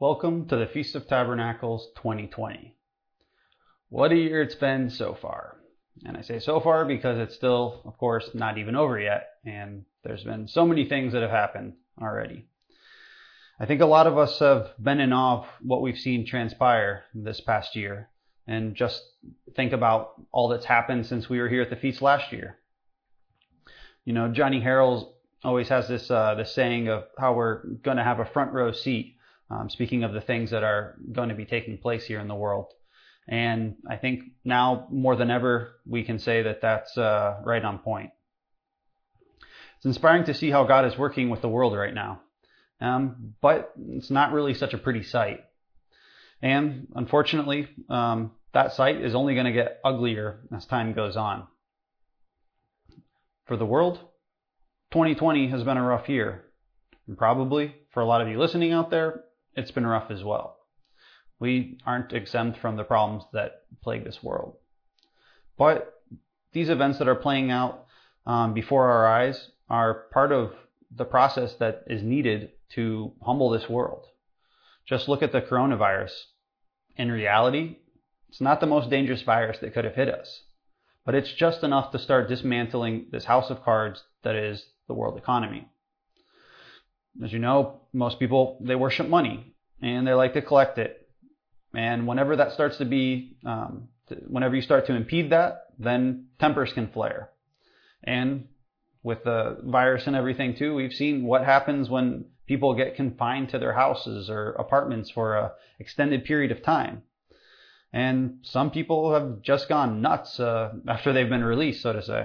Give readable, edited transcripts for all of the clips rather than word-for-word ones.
Welcome to the Feast of Tabernacles 2020. What a year it's been so far. And I say so far because it's still, of course, not even over yet, and there's been so many things that have happened already. I think a lot of us have been in awe of what we've seen transpire this past year, and just think about all that's happened since we were here at the feast last year. You know, Johnny Harrells always has this saying of how we're going to have a front row seat, speaking of the things that are going to be taking place here in the world. And I think now more than ever, we can say that that's right on point. It's inspiring to see how God is working with the world right now. But it's not really such a pretty sight. And unfortunately, that sight is only going to get uglier as time goes on. For the world, 2020 has been a rough year. And probably for a lot of you listening out there, it's been rough as well. We aren't exempt from the problems that plague this world. But these events that are playing out before our eyes are part of the process that is needed to humble this world. Just look at the coronavirus. In reality, it's not the most dangerous virus that could have hit us, but it's just enough to start dismantling this house of cards that is the world economy. As you know, most people, they worship money and they like to collect it. And whenever that starts to be, whenever you start to impede that, then tempers can flare. And with the virus and everything too, we've seen what happens when people get confined to their houses or apartments for an extended period of time. And some people have just gone nuts after they've been released, so to say.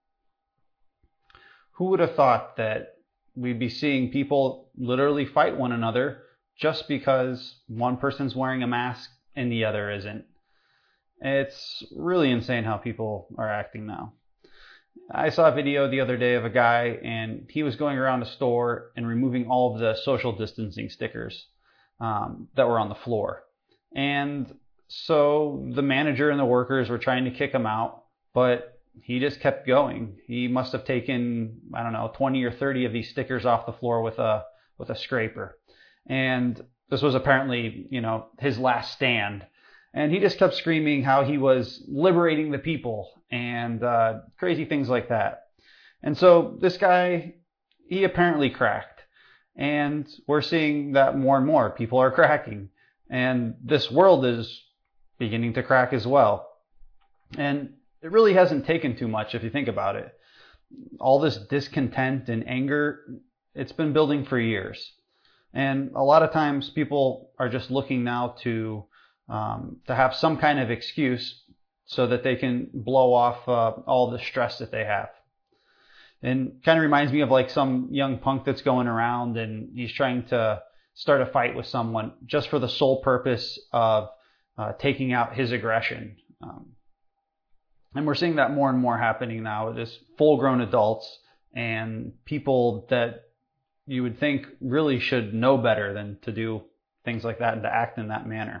Who would have thought that we'd be seeing people literally fight one another just because one person's wearing a mask and the other isn't? It's really insane how people are acting now. I saw a video the other day of a guy, and he was going around a store and removing all of the social distancing stickers that were on the floor. And so the manager and the workers were trying to kick him out, but he just kept going. He must have taken, 20 or 30 of these stickers off the floor with a scraper. And this was apparently, his last stand. And he just kept screaming how he was liberating the people and crazy things like that. And so this guy, he apparently cracked. And we're seeing that more and more. People are cracking. And this world is beginning to crack as well. And it really hasn't taken too much if you think about it. All this discontent and anger, it's been building for years. And a lot of times people are just looking now to have some kind of excuse so that they can blow off all the stress that they have. And kind of reminds me of like some young punk that's going around and he's trying to start a fight with someone just for the sole purpose of taking out his aggression. And we're seeing that more and more happening now with this full-grown adults and people that you would think really should know better than to do things like that and to act in that manner.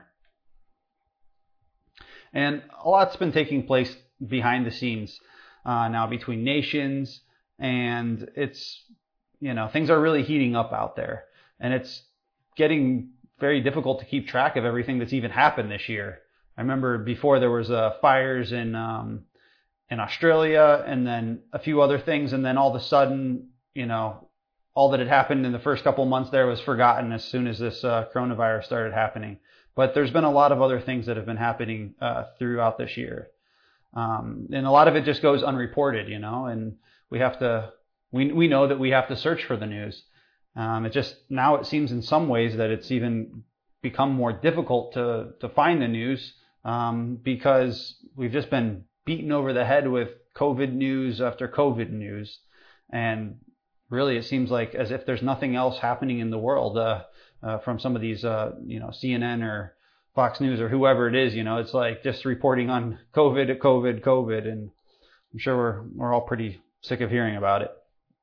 And a lot's been taking place behind the scenes now between nations, and it's, things are really heating up out there. And it's getting very difficult to keep track of everything that's even happened this year. I remember before there was fires in Australia and then a few other things, and then all of a sudden, all that had happened in the first couple of months there was forgotten as soon as this coronavirus started happening. But there's been a lot of other things that have been happening throughout this year. And a lot of it just goes unreported, and we know that we have to search for the news. Now it seems in some ways that it's even become more difficult to find the news because we've just been beaten over the head with COVID news after COVID news. And really, it seems like as if there's nothing else happening in the world from some of these, CNN or Fox News or whoever it is. It's like just reporting on COVID, and I'm sure we're all pretty sick of hearing about it.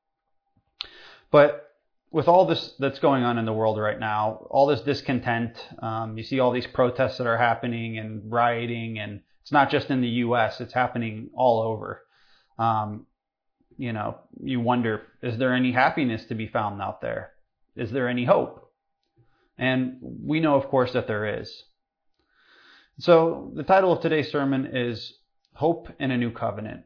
But with all this that's going on in the world right now, all this discontent, you see all these protests that are happening and rioting, and it's not just in the U.S., it's happening all over. You wonder, is there any happiness to be found out there? Is there any hope? And we know, of course, that there is. So the title of today's sermon is Hope in a New Covenant.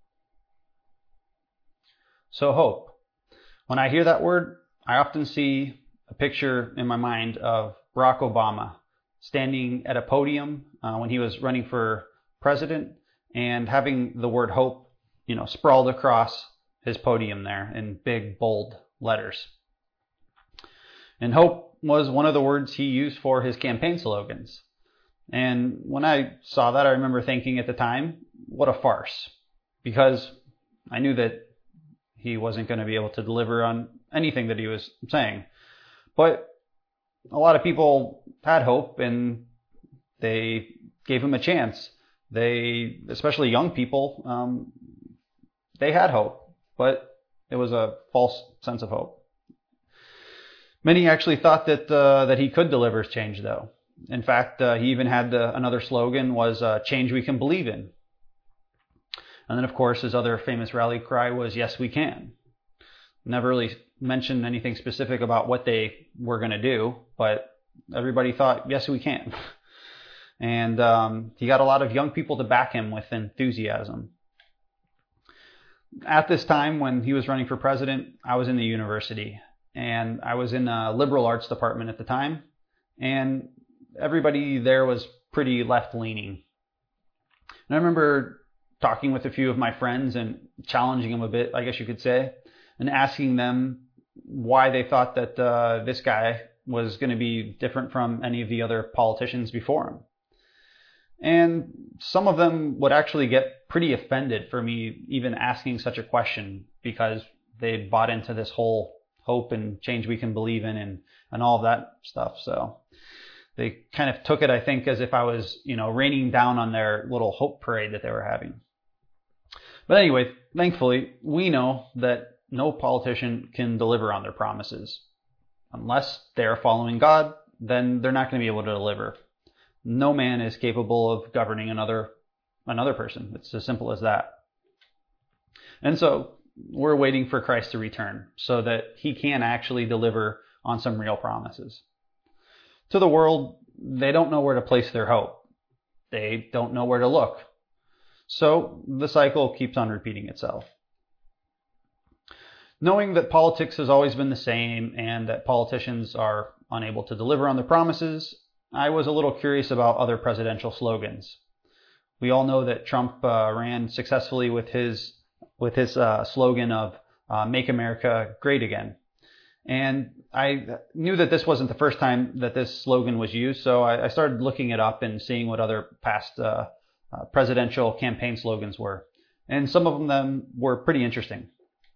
So hope. When I hear that word, I often see a picture in my mind of Barack Obama standing at a podium when he was running for president and having the word hope, sprawled across his podium there in big, bold letters. And hope was one of the words he used for his campaign slogans. And when I saw that, I remember thinking at the time, what a farce. Because I knew that he wasn't going to be able to deliver on anything that he was saying. But a lot of people had hope and they gave him a chance. They, especially young people, they had hope, but it was a false sense of hope. Many actually thought that he could deliver change, though. In fact, he even had another slogan was change we can believe in. And then, of course, his other famous rally cry was yes, we can. Never really mentioned anything specific about what they were going to do, but everybody thought, yes, we can. And he got a lot of young people to back him with enthusiasm. At this time, when he was running for president, I was in the university, and I was in a liberal arts department at the time, and everybody there was pretty left-leaning. And I remember talking with a few of my friends and challenging them a bit, I guess you could say, and asking them why they thought that this guy was going to be different from any of the other politicians before him. And some of them would actually get pretty offended for me even asking such a question because they bought into this whole hope and change we can believe in and all of that stuff. So they kind of took it, I think, as if I was, raining down on their little hope parade that they were having. But anyway, thankfully, we know that no politician can deliver on their promises. Unless they're following God, then they're not going to be able to deliver. No man is capable of governing another person. It's as simple as that. And so we're waiting for Christ to return so that he can actually deliver on some real promises. To the world, they don't know where to place their hope. They don't know where to look. So the cycle keeps on repeating itself. Knowing that politics has always been the same and that politicians are unable to deliver on their promises, I was a little curious about other presidential slogans. We all know that Trump ran successfully with his slogan of "Make America Great Again." And I knew that this wasn't the first time that this slogan was used, so I started looking it up and seeing what other past presidential campaign slogans were. And some of them were pretty interesting.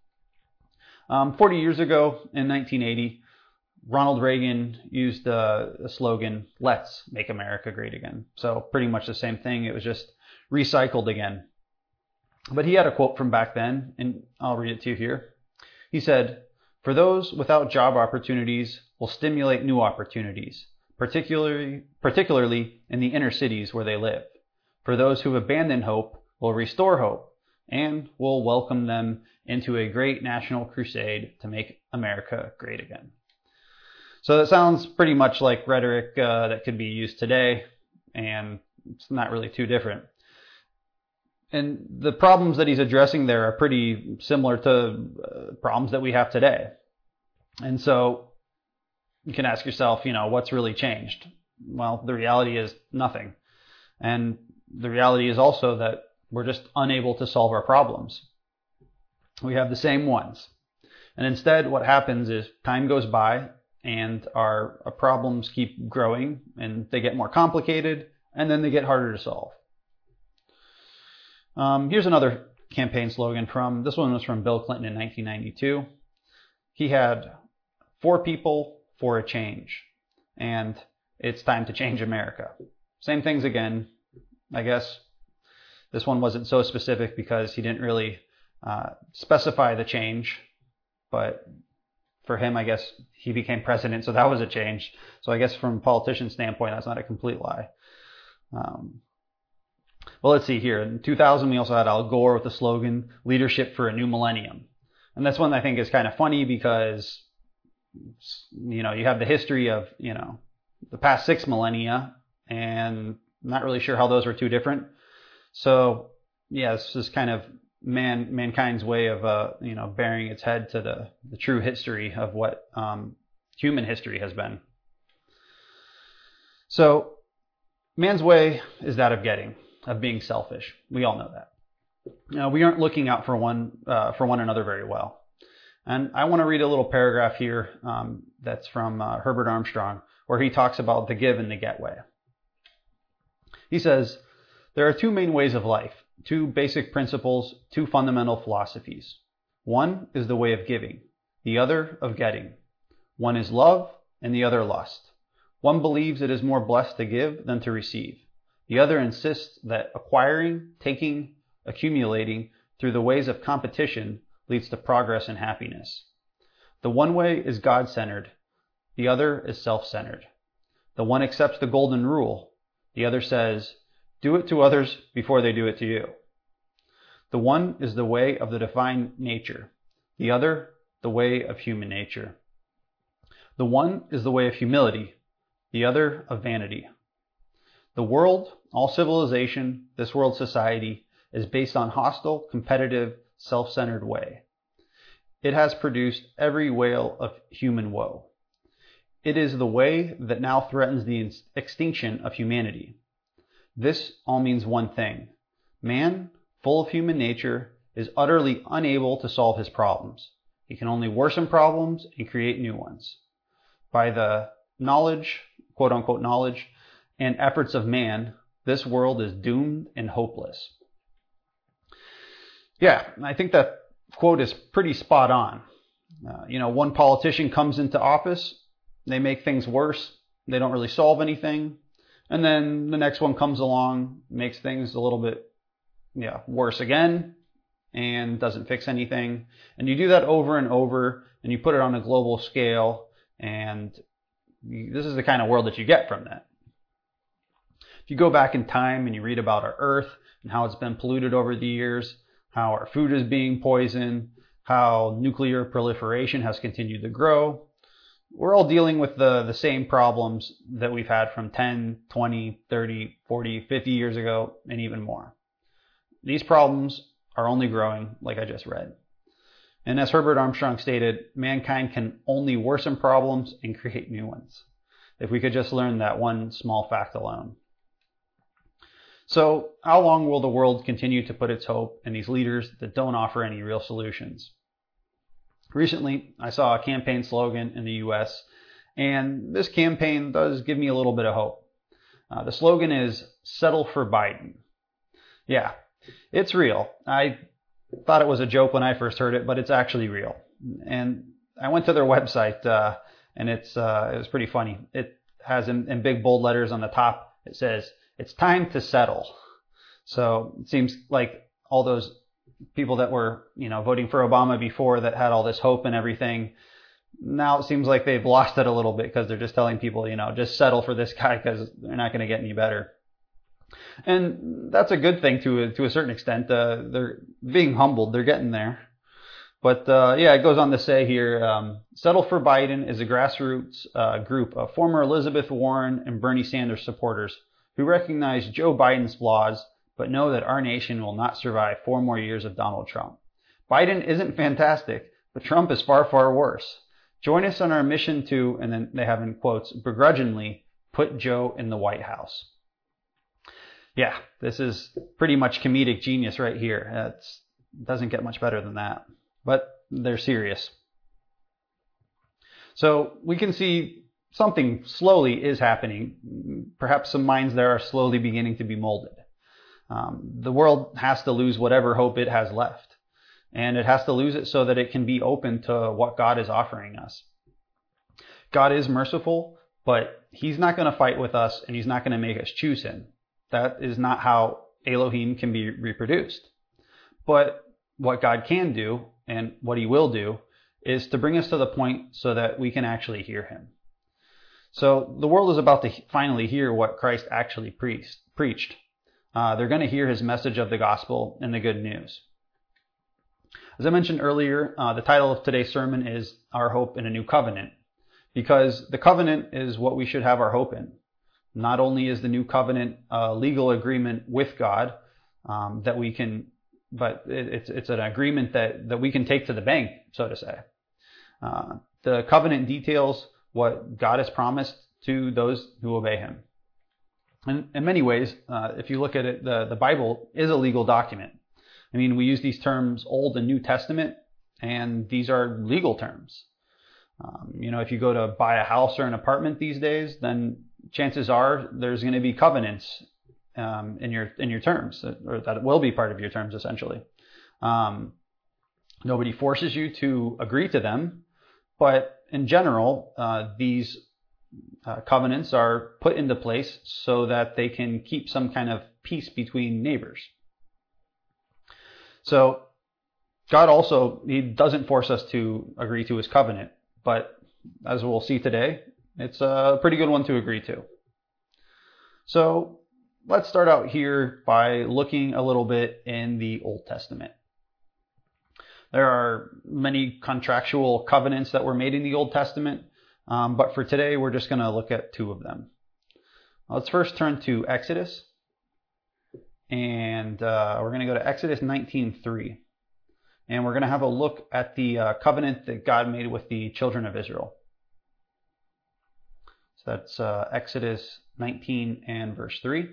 40 years ago, in 1980, Ronald Reagan used the slogan, "Let's make America great again." So pretty much the same thing. It was just recycled again. But he had a quote from back then, and I'll read it to you here. He said, "For those without job opportunities will stimulate new opportunities, particularly in the inner cities where they live. For those who have abandoned hope will restore hope and will welcome them into a great national crusade to make America great again." So that sounds pretty much like rhetoric that could be used today, and it's not really too different. And the problems that he's addressing there are pretty similar to problems that we have today. And so you can ask yourself, what's really changed? Well, the reality is nothing. And the reality is also that we're just unable to solve our problems. We have the same ones. And instead, what happens is time goes by and our problems keep growing and they get more complicated and then they get harder to solve. Here's another campaign slogan this one was from Bill Clinton in 1992. He had 4 people for a change, and it's time to change America. Same things again. I guess this one wasn't so specific because he didn't really specify the change, but for him, I guess he became president, so that was a change. So I guess from a politician's standpoint, that's not a complete lie. Well, let's see here. In 2000, we also had Al Gore with the slogan, "Leadership for a New Millennium." And this one I think is kind of funny because You have the history of, the past 6 millennia, and not really sure how those were too different. So, yeah, this is kind of mankind's way of, bearing its head to the true history of what human history has been. So, man's way is that of being selfish. We all know that. We aren't looking out for one another very well. And I want to read a little paragraph here that's from Herbert Armstrong, where he talks about the give and the get way. He says, there are 2 main ways of life, 2 basic principles, 2 fundamental philosophies. One is the way of giving, the other of getting. One is love, and the other lust. One believes it is more blessed to give than to receive. The other insists that acquiring, taking, accumulating through the ways of competition leads to progress and happiness. The one way is God-centered. The other is self-centered. The one accepts the golden rule. The other says, do it to others before they do it to you. The one is the way of the divine nature. The other, the way of human nature. The one is the way of humility. The other of vanity. The world, all civilization, this world society, is based on hostile, competitive, self-centered way. It has produced every wail of human woe. It is the way that now threatens the extinction of humanity. This all means one thing. Man, full of human nature, is utterly unable to solve his problems. He can only worsen problems and create new ones. By the knowledge, quote-unquote knowledge, and efforts of man, this world is doomed and hopeless. Yeah, I think that quote is pretty spot on. One politician comes into office, they make things worse, they don't really solve anything, and then the next one comes along, makes things a little bit worse again, and doesn't fix anything. And you do that over and over, and you put it on a global scale, and this is the kind of world that you get from that. If you go back in time and you read about our Earth and how it's been polluted over the years, how our food is being poisoned, how nuclear proliferation has continued to grow, we're all dealing with the same problems that we've had from 10, 20, 30, 40, 50 years ago, and even more. These problems are only growing, like I just read. And as Herbert Armstrong stated, mankind can only worsen problems and create new ones. If we could just learn that one small fact alone. So, how long will the world continue to put its hope in these leaders that don't offer any real solutions? Recently, I saw a campaign slogan in the U.S., and this campaign does give me a little bit of hope. The slogan is, settle for Biden. Yeah, it's real. I thought it was a joke when I first heard it, but it's actually real. And I went to their website, and it was pretty funny. It has in big bold letters on the top, it says, it's time to settle. So it seems like all those people that were, voting for Obama before that had all this hope and everything, now it seems like they've lost it a little bit because they're just telling people, just settle for this guy because they're not going to get any better. And that's a good thing to a certain extent. They're being humbled. They're getting there. But it goes on to say here, Settle for Biden is a grassroots group of former Elizabeth Warren and Bernie Sanders supporters who recognize Joe Biden's flaws, but know that our nation will not survive 4 more years of Donald Trump. Biden isn't fantastic, but Trump is far, far worse. Join us on our mission to, and then they have in quotes, begrudgingly put Joe in the White House. Yeah, this is pretty much comedic genius right here. It doesn't get much better than that, but they're serious. So we can see something slowly is happening. Perhaps some minds there are slowly beginning to be molded. The world has to lose whatever hope it has left. And it has to lose it so that it can be open to what God is offering us. God is merciful, but He's not going to fight with us and He's not going to make us choose Him. That is not how Elohim can be reproduced. But what God can do and what He will do is to bring us to the point so that we can actually hear Him. So the world is about to finally hear what Christ actually preached. They're going to hear His message of the gospel and the good news. As I mentioned earlier, the title of today's sermon is Our Hope in a New Covenant. because the covenant is what we should have our hope in. Not only is the new covenant a legal agreement with God that we can, but it's an agreement that we can take to the bank, so to say. The covenant details what God has promised to those who obey him. And in many ways, if you look at it, the Bible is a legal document. I mean, we use these terms Old and New Testament, and these are legal terms. If you go to buy a house or an apartment these days, then chances are there's going to be covenants in your terms, or that will be part of your terms, essentially. Nobody forces you to agree to them, but in general, these covenants are put into place so that they can keep some kind of peace between neighbors. So God also, he doesn't force us to agree to his covenant, but as we'll see today, it's a pretty good one to agree to. So let's start out here by looking a little bit in the Old Testament. There are many contractual covenants that were made in the Old Testament, but for today we're just going to look at two of them. Let's first turn to Exodus, and we're going to go to Exodus 19:3, and we're going to have a look at the covenant that God made with the children of Israel. So that's Exodus 19 and verse 3.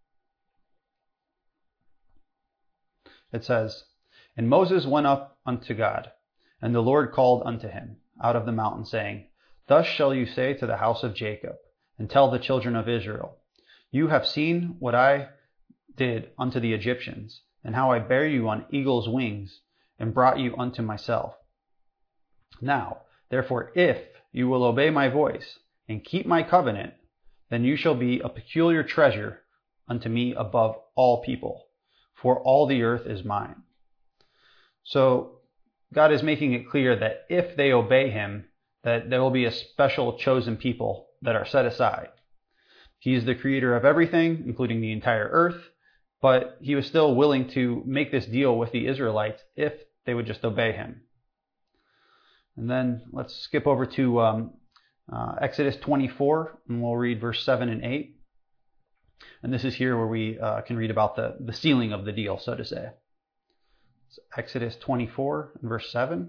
It says, "And Moses went up unto God, and the Lord called unto him out of the mountain, saying, Thus shall you say to the house of Jacob, and tell the children of Israel, You have seen what I did unto the Egyptians, and how I bare you on eagle's wings, and brought you unto myself. Now, therefore, if you will obey my voice, and keep my covenant, then you shall be a peculiar treasure unto me above all people, for all the earth is mine." So God is making it clear that if they obey him, that there will be a special chosen people that are set aside. He is the creator of everything, including the entire earth, but he was still willing to make this deal with the Israelites if they would just obey him. And then let's skip over to Exodus 24, and we'll read verse 7 and 8. And this is here where we can read about the sealing of the deal, so to say. So Exodus 24 and verse 7.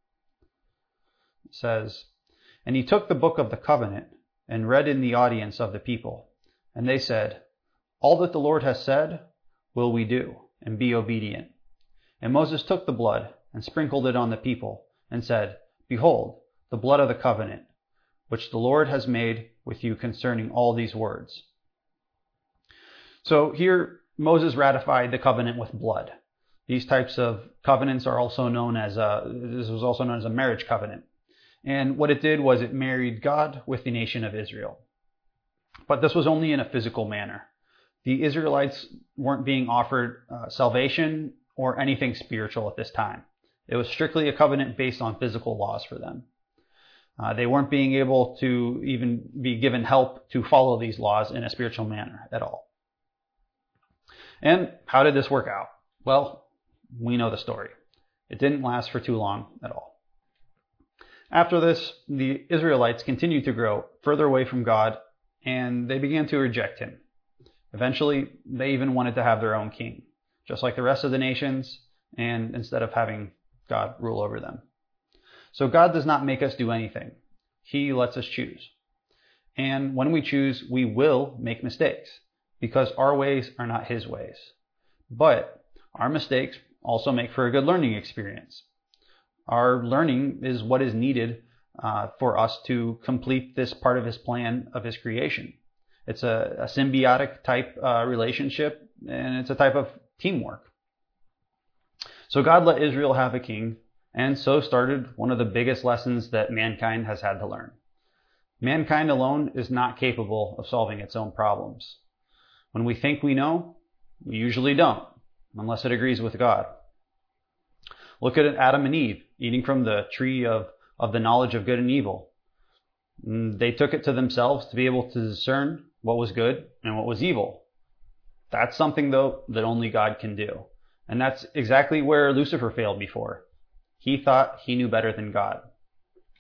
It says, "And he took the book of the covenant and read in the audience of the people. And they said, All that the Lord has said will we do, and be obedient. And Moses took the blood and sprinkled it on the people, and said, Behold, the blood of the covenant, which the Lord has made with you concerning all these words." So here, Moses ratified the covenant with blood. These types of covenants are also known as this was also known as a marriage covenant. And what it did was it married God with the nation of Israel. But this was only in a physical manner. The Israelites weren't being offered salvation or anything spiritual at this time. It was strictly a covenant based on physical laws for them. They weren't being able to even be given help to follow these laws in a spiritual manner at all. And how did this work out? Well, we know the story. It didn't last for too long at all. After this, the Israelites continued to grow further away from God, and they began to reject him. Eventually, they even wanted to have their own king, just like the rest of the nations, and instead of having God rule over them. So God does not make us do anything. He lets us choose. And when we choose, we will make mistakes, because our ways are not his ways. But our mistakes also make for a good learning experience. Our learning is what is needed for us to complete this part of his plan of his creation. It's a symbiotic type relationship, and it's a type of teamwork. So God let Israel have a king, and so started one of the biggest lessons that mankind has had to learn. Mankind alone is not capable of solving its own problems. When we think we know, we usually don't, unless it agrees with God. Look at Adam and Eve eating from the tree of the knowledge of good and evil. They took it to themselves to be able to discern what was good and what was evil. That's something, though, that only God can do. And that's exactly where Lucifer failed before. He thought he knew better than God.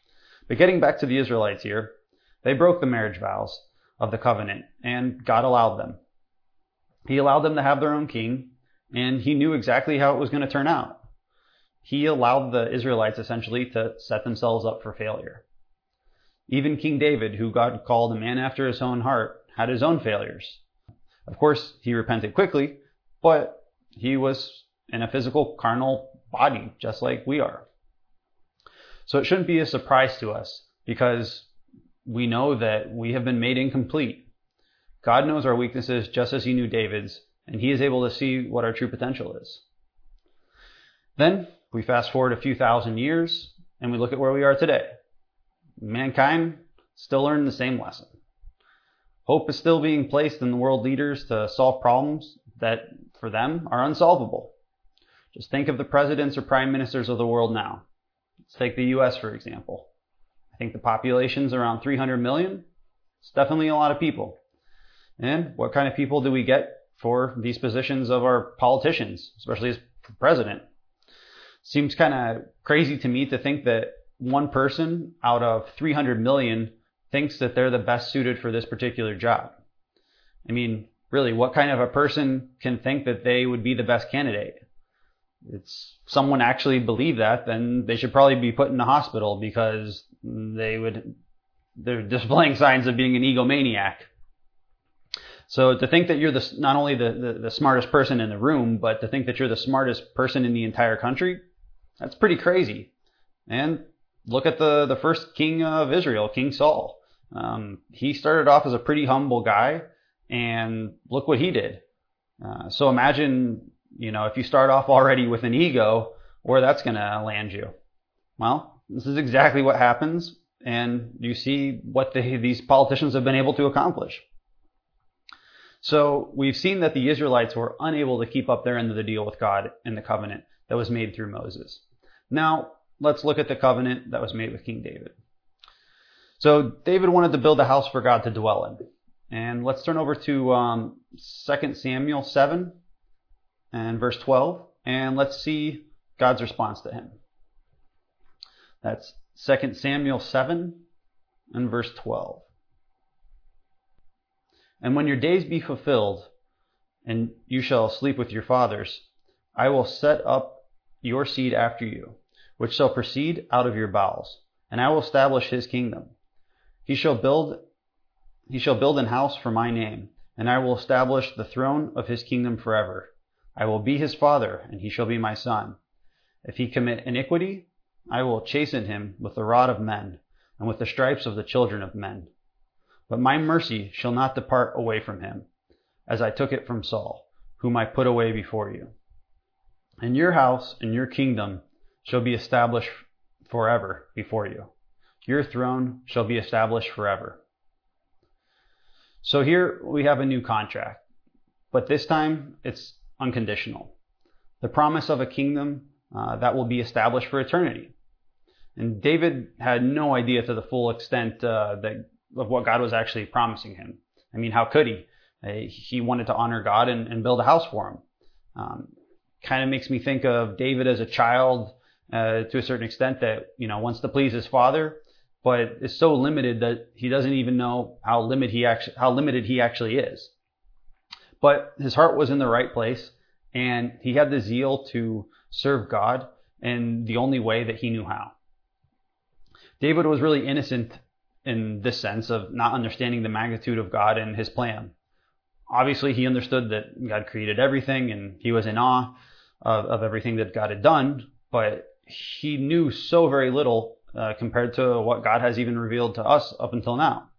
But getting back to the Israelites here, they broke the marriage vows of the covenant, and God allowed them. He allowed them to have their own king, and he knew exactly how it was going to turn out. He allowed the Israelites essentially to set themselves up for failure. Even King David, who God called a man after his own heart, had his own failures. Of course, he repented quickly, but he was in a physical, carnal body, just like we are. So it shouldn't be a surprise to us, because we know that we have been made incomplete. God knows our weaknesses just as he knew David's, and he is able to see what our true potential is. Then we fast forward a few thousand years, and we look at where we are today. Mankind still learning the same lesson. Hope is still being placed in the world leaders to solve problems that, for them, are unsolvable. Just think of the presidents or prime ministers of the world now. Let's take the U.S., for example. I think the population's around 300 million. It's definitely a lot of people. And what kind of people do we get for these positions of our politicians, especially as president? Seems kind of crazy to me to think that one person out of 300 million thinks that they're the best suited for this particular job. I mean, really, what kind of a person can think that they would be the best candidate? If someone actually believed that, then they should probably be put in the hospital, because they're displaying signs of being an egomaniac. So to think that you're not only the smartest person in the room, but to think that you're the smartest person in the entire country, that's pretty crazy. And look at the first king of Israel, King Saul. He started off as a pretty humble guy, and look what he did. So imagine, if you start off already with an ego, where that's going to land you. Well, this is exactly what happens, and you see what these politicians have been able to accomplish. So we've seen that the Israelites were unable to keep up their end of the deal with God in the covenant that was made through Moses. Now, let's look at the covenant that was made with King David. So David wanted to build a house for God to dwell in. And let's turn over to 2 Samuel 7 and verse 12, and let's see God's response to him. That's 2 Samuel 7 and verse 12. And when your days be fulfilled, and you shall sleep with your fathers, I will set up your seed after you, which shall proceed out of your bowels, and I will establish his kingdom. He shall build an house for my name, and I will establish the throne of his kingdom forever. I will be his father, and he shall be my son. If he commit iniquity, I will chasten him with the rod of men, and with the stripes of the children of men. But my mercy shall not depart away from him, as I took it from Saul, whom I put away before you. And your house and your kingdom shall be established forever before you. Your throne shall be established forever. So here we have a new contract, but this time it's unconditional. The promise of a kingdom that will be established for eternity. And David had no idea to the full extent of what God was actually promising him. I mean, how could he? He wanted to honor God and build a house for him. Kind of makes me think of David as a child to a certain extent that, wants to please his father, but is so limited that he doesn't even know how limited he actually is. But his heart was in the right place, and he had the zeal to serve God in the only way that he knew how. David was really innocent in this sense of not understanding the magnitude of God and his plan. Obviously, he understood that God created everything, and he was in awe of everything that God had done, but he knew so very little compared to what God has even revealed to us up until now.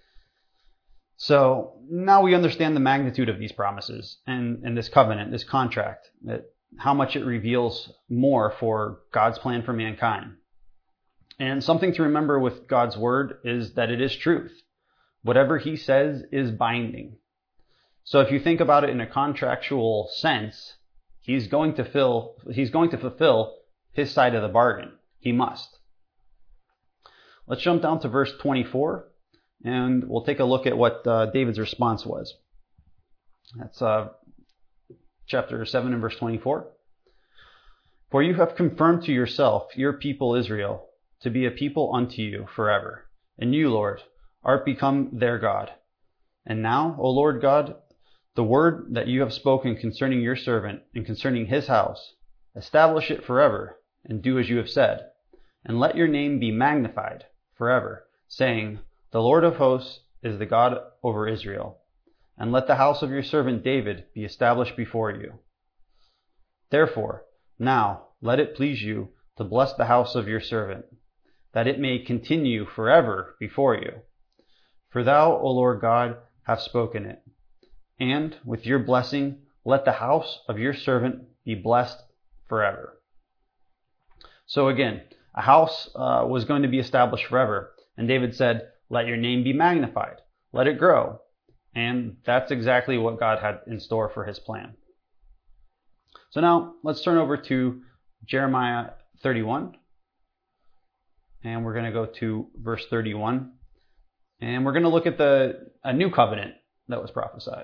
So now we understand the magnitude of these promises and this covenant, this contract, that how much it reveals more for God's plan for mankind. And something to remember with God's word is that it is truth. Whatever he says is binding. So if you think about it in a contractual sense, he's going to fulfill his side of the bargain. He must. Let's jump down to verse 24, and we'll take a look at what David's response was. That's chapter 7 and verse 24. For you have confirmed to yourself, your people Israel, to be a people unto you forever. And you, Lord, art become their God. And now, O Lord God, the word that you have spoken concerning your servant and concerning his house, establish it forever, and do as you have said. And let your name be magnified forever, saying, the Lord of hosts is the God over Israel. And let the house of your servant David be established before you. Therefore, now let it please you to bless the house of your servant, that it may continue forever before you. For thou, O Lord God, hast spoken it. And with your blessing, let the house of your servant be blessed forever. So again, a house was going to be established forever. And David said, let your name be magnified. Let it grow. And that's exactly what God had in store for his plan. So now let's turn over to Jeremiah 31. And we're going to go to verse 31. And we're going to look at a new covenant that was prophesied.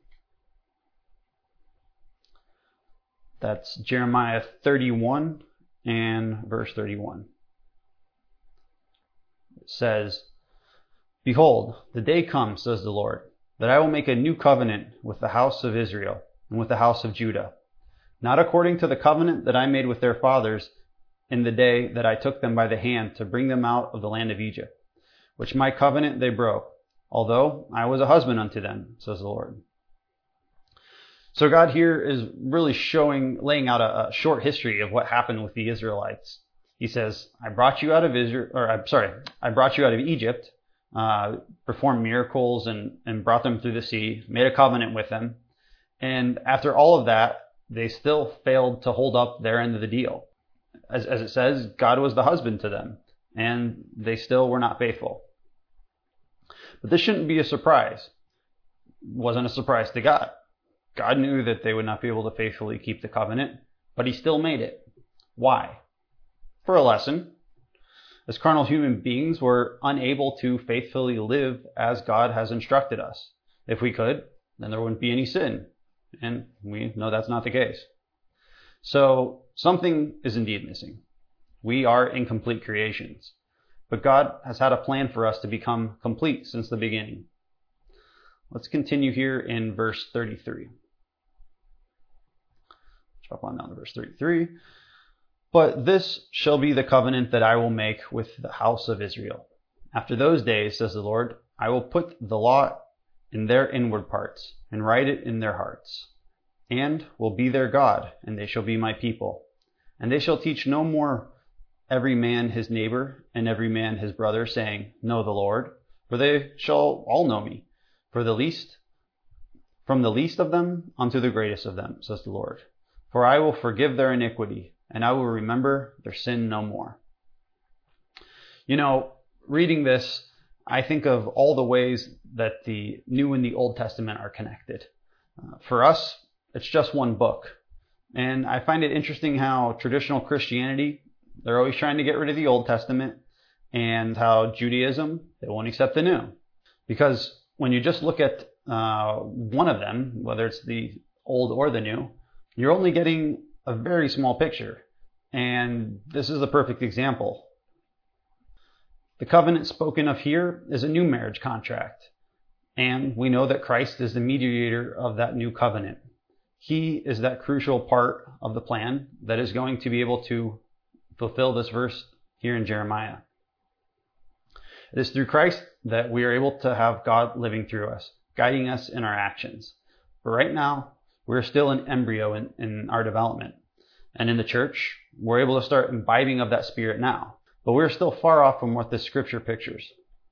That's Jeremiah 31 and verse 31. It says, behold, the day comes, says the Lord, that I will make a new covenant with the house of Israel and with the house of Judah, not according to the covenant that I made with their fathers in the day that I took them by the hand to bring them out of the land of Egypt, which my covenant they broke, although I was a husband unto them, says the Lord. So God here is really laying out a short history of what happened with the Israelites. He says, I brought you out of Egypt, performed miracles and brought them through the sea, made a covenant with them. And after all of that, they still failed to hold up their end of the deal. As it says, God was the husband to them, and they still were not faithful. But this shouldn't be a surprise. It wasn't a surprise to God. God knew that they would not be able to faithfully keep the covenant, but he still made it. Why? For a lesson. As carnal human beings, we're unable to faithfully live as God has instructed us. If we could, then there wouldn't be any sin. And we know that's not the case. So something is indeed missing. We are incomplete creations. But God has had a plan for us to become complete since the beginning. Let's continue here in verse 33. Drop on down to verse 33. But this shall be the covenant that I will make with the house of Israel. After those days, says the Lord, I will put the law in their inward parts and write it in their hearts, and will be their God, and they shall be my people. And they shall teach no more every man his neighbor and every man his brother, saying, know the Lord, for they shall all know me, from the least of them unto the greatest of them, says the Lord. For I will forgive their iniquity, and I will remember their sin no more. You know, reading this, I think of all the ways that the New and the Old Testament are connected. For us, it's just one book. And I find it interesting how traditional Christianity, they're always trying to get rid of the Old Testament, and how Judaism, they won't accept the New. Because when you just look at one of them, whether it's the Old or the New, you're only getting a very small picture. And this is a perfect example. The covenant spoken of here is a new marriage contract. And we know that Christ is the mediator of that new covenant. He is that crucial part of the plan that is going to be able to fulfill this verse here in Jeremiah. It is through Christ that we are able to have God living through us, guiding us in our actions. But right now, we're still an embryo in our development. And in the church, we're able to start imbibing of that spirit now. But we're still far off from what this scripture pictures.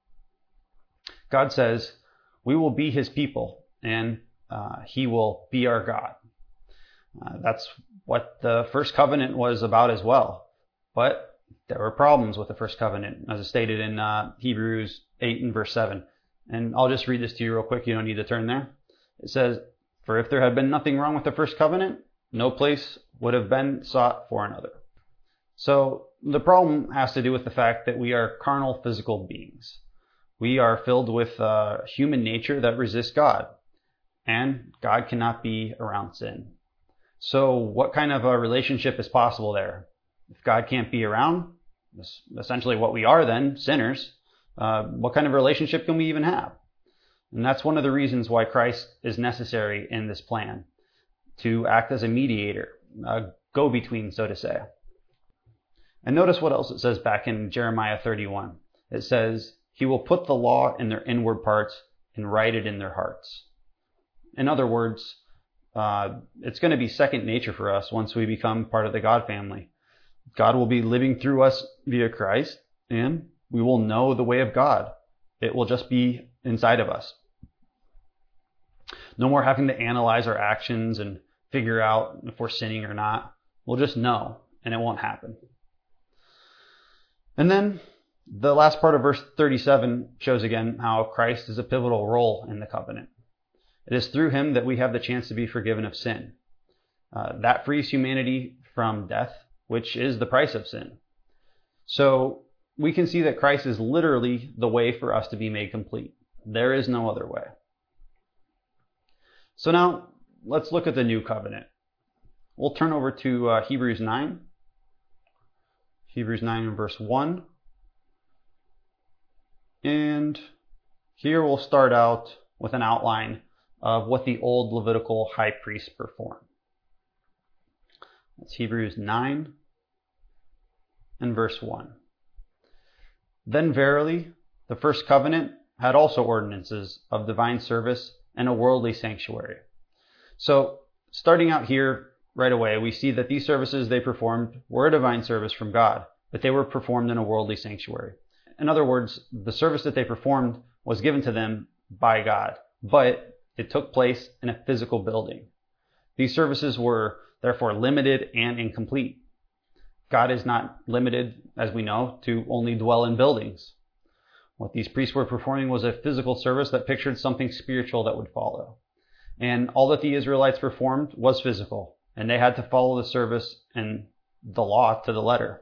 God says, we will be his people, and he will be our God. That's what the first covenant was about as well. But there were problems with the first covenant, as stated in Hebrews 8 and verse 7. And I'll just read this to you real quick. You don't need to turn there. It says, for if there had been nothing wrong with the first covenant, no place would have been sought for another. So the problem has to do with the fact that we are carnal physical beings. We are filled with human nature that resists God. And God cannot be around sin. So what kind of a relationship is possible there? If God can't be around, essentially what we are then, sinners, what kind of relationship can we even have? And that's one of the reasons why Christ is necessary in this plan, to act as a mediator, a go-between, so to say. And notice what else it says back in Jeremiah 31. It says, He will put the law in their inward parts and write it in their hearts. In other words, it's going to be second nature for us once we become part of the God family. God will be living through us via Christ, and we will know the way of God. It will just be inside of us. No more having to analyze our actions and figure out if we're sinning or not. We'll just know, and it won't happen. And then the last part of verse 37 shows again how Christ is a pivotal role in the covenant. It is through him that we have the chance to be forgiven of sin. That frees humanity from death, which is the price of sin. So we can see that Christ is literally the way for us to be made complete. There is no other way. So now let's look at the new covenant. We'll turn over to Hebrews 9. Hebrews 9 and verse 1. And here we'll start out with an outline of what the old Levitical high priest performed. That's Hebrews 9 and verse 1. Then verily, the first covenant had also ordinances of divine service and a worldly sanctuary. So, starting out here right away, we see that these services they performed were a divine service from God, but they were performed in a worldly sanctuary. In other words, the service that they performed was given to them by God, but it took place in a physical building. These services were therefore limited and incomplete. God is not limited, as we know, to only dwell in buildings. What these priests were performing was a physical service that pictured something spiritual that would follow. And all that the Israelites performed was physical, and they had to follow the service and the law to the letter.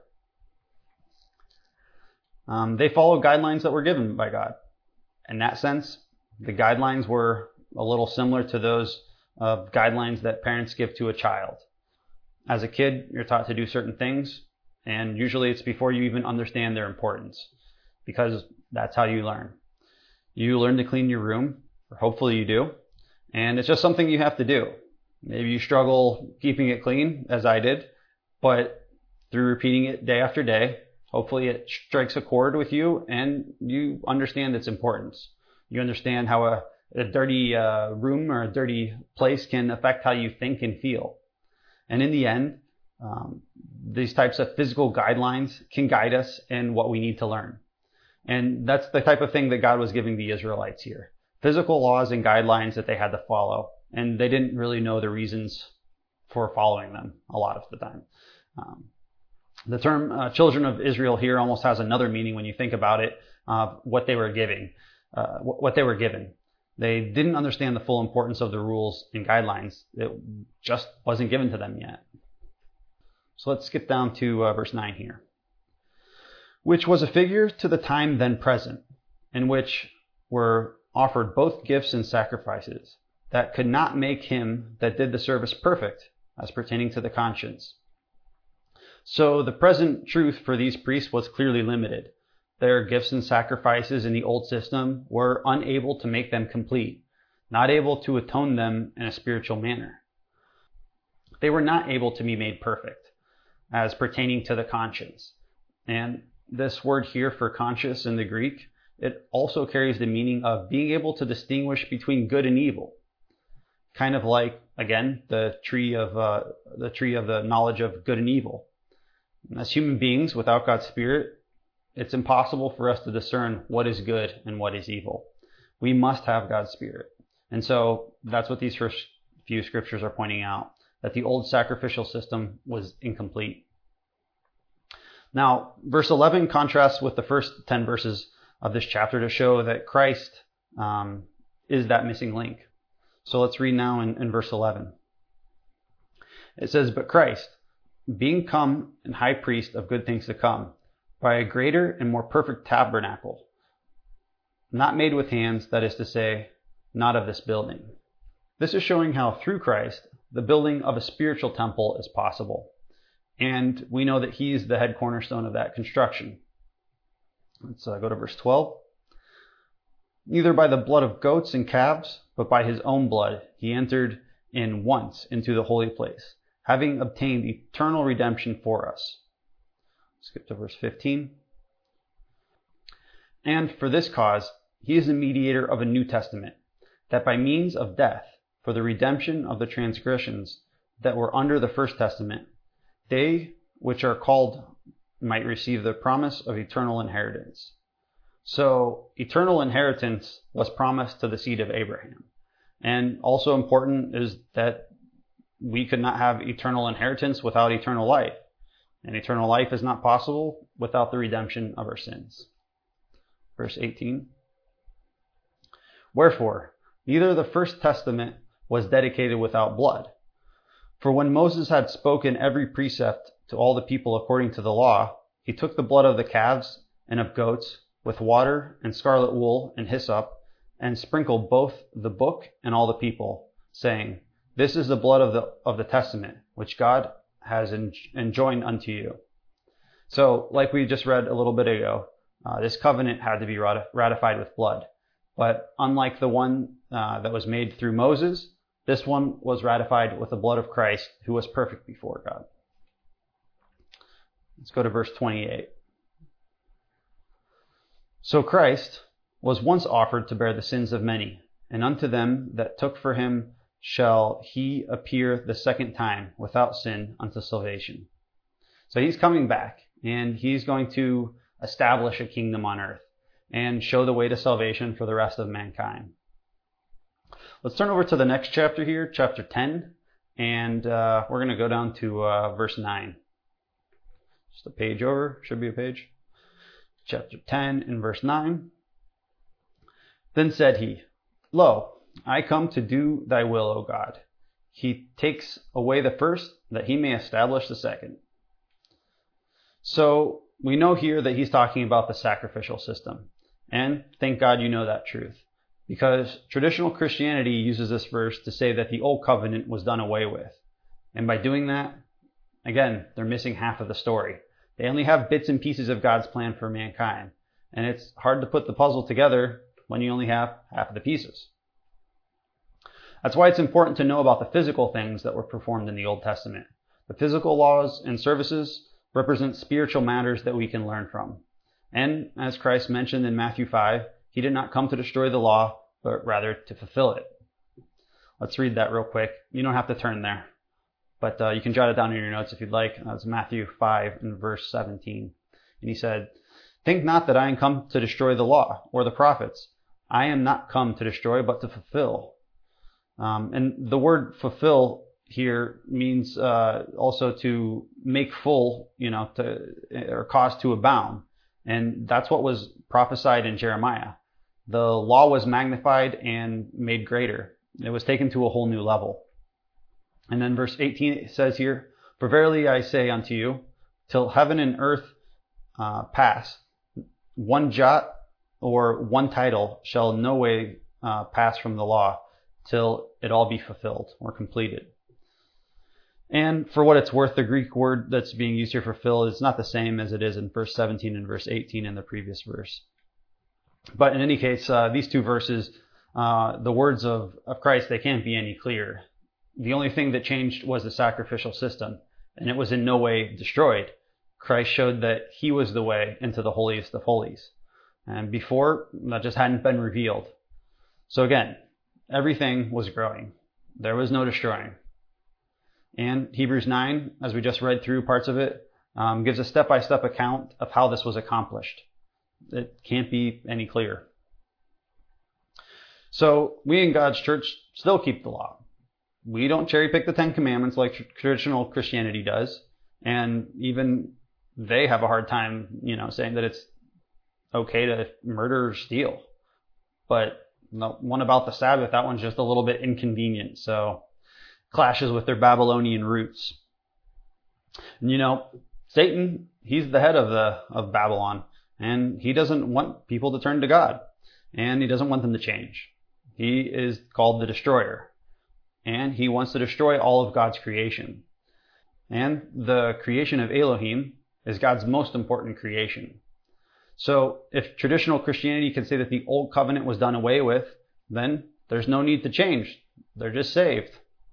They followed guidelines that were given by God. In that sense, the guidelines were a little similar to those guidelines that parents give to a child. As a kid, you're taught to do certain things, and usually it's before you even understand their importance, because that's how you learn. You learn to clean your room, or hopefully you do, and it's just something you have to do. Maybe you struggle keeping it clean, as I did, but through repeating it day after day, hopefully it strikes a chord with you and you understand its importance. You understand how a dirty room or a dirty place can affect how you think and feel. And in the end, these types of physical guidelines can guide us in what we need to learn. And that's the type of thing that God was giving the Israelites here. Physical laws and guidelines that they had to follow. And they didn't really know the reasons for following them a lot of the time. The term children of Israel here almost has another meaning when you think about it, what they were given. They didn't understand the full importance of the rules and guidelines. It just wasn't given to them yet. So let's skip down to verse 9 here. Which was a figure to the time then present, in which were offered both gifts and sacrifices, that could not make him that did the service perfect, as pertaining to the conscience. So the present truth for these priests was clearly limited. Their gifts and sacrifices in the old system were unable to make them complete, not able to atone them in a spiritual manner. They were not able to be made perfect, as pertaining to the conscience. And this word here for conscience in the Greek, it also carries the meaning of being able to distinguish between good and evil. Kind of like, again, the tree of the knowledge of good and evil. As human beings, without God's Spirit, it's impossible for us to discern what is good and what is evil. We must have God's Spirit. And so that's what these first few scriptures are pointing out, that the old sacrificial system was incomplete. Now, verse 11 contrasts with the first 10 verses of this chapter to show that Christ is that missing link. So let's read now in verse 11. It says, But Christ, being come and high priest of good things to come, by a greater and more perfect tabernacle, not made with hands, that is to say, not of this building. This is showing how through Christ, the building of a spiritual temple is possible. And we know that he's the head cornerstone of that construction. Let's go to verse 12. Neither by the blood of goats and calves, but by his own blood, he entered in once into the holy place, having obtained eternal redemption for us. Skip to verse 15. And for this cause, he is the mediator of a new testament, that by means of death, for the redemption of the transgressions that were under the first testament, they which are called might receive the promise of eternal inheritance. So, eternal inheritance was promised to the seed of Abraham. And also important is that we could not have eternal inheritance without eternal life. And eternal life is not possible without the redemption of our sins. Verse 18. Wherefore, neither the first testament was dedicated without blood. For when Moses had spoken every precept to all the people according to the law, he took the blood of the calves and of goats with water and scarlet wool and hyssop, and sprinkled both the book and all the people, saying, This is the blood of the testament, which God has enjoined unto you. So, like we just read a little bit ago, this covenant had to be ratified with blood. But unlike the one that was made through Moses, this one was ratified with the blood of Christ, who was perfect before God. Let's go to verse 28. So Christ was once offered to bear the sins of many, and unto them that took for him shall he appear the second time without sin unto salvation. So he's coming back, and he's going to establish a kingdom on earth and show the way to salvation for the rest of mankind. Let's turn over to the next chapter here, chapter 10, and we're going to go down to verse 9. Just a page over, should be a page. Chapter 10 and verse 9. Then said he, Lo, I come to do thy will, O God. He takes away the first, that he may establish the second. So we know here that he's talking about the sacrificial system. And thank God you know that truth. Because traditional Christianity uses this verse to say that the old covenant was done away with. And by doing that, again, they're missing half of the story. They only have bits and pieces of God's plan for mankind. And it's hard to put the puzzle together when you only have half of the pieces. That's why it's important to know about the physical things that were performed in the Old Testament. The physical laws and services represent spiritual matters that we can learn from. And as Christ mentioned in Matthew 5, he did not come to destroy the law, but rather to fulfill it. Let's read that real quick. You don't have to turn there, but you can jot it down in your notes if you'd like. That's Matthew 5 and verse 17. And he said, Think not that I am come to destroy the law or the prophets. I am not come to destroy, but to fulfill. And the word fulfill here means also to make full, or cause to abound. And that's what was prophesied in Jeremiah. The law was magnified and made greater. It was taken to a whole new level. And then verse 18 it says here, For verily I say unto you, till heaven and earth pass, one jot or one title shall no way pass from the law till it all be fulfilled or completed. And for what it's worth, the Greek word that's being used here for fill is not the same as it is in verse 17 and verse 18 in the previous verse. But in any case, these two verses, the words of Christ, they can't be any clearer. The only thing that changed was the sacrificial system, and it was in no way destroyed. Christ showed that he was the way into the holiest of holies. And before, that just hadn't been revealed. So again, everything was growing. There was no destroying. And Hebrews 9, as we just read through parts of it, gives a step-by-step account of how this was accomplished. It can't be any clearer. So we in God's church still keep the law. We don't cherry-pick the Ten Commandments like traditional Christianity does. And even they have a hard time, saying that it's okay to murder or steal. But the one about the Sabbath, that one's just a little bit inconvenient. So clashes with their Babylonian roots. And Satan, he's the head of Babylon. And he doesn't want people to turn to God. And he doesn't want them to change. He is called the destroyer. And he wants to destroy all of God's creation. And the creation of Elohim is God's most important creation. So if traditional Christianity can say that the old covenant was done away with, then there's no need to change. They're just saved.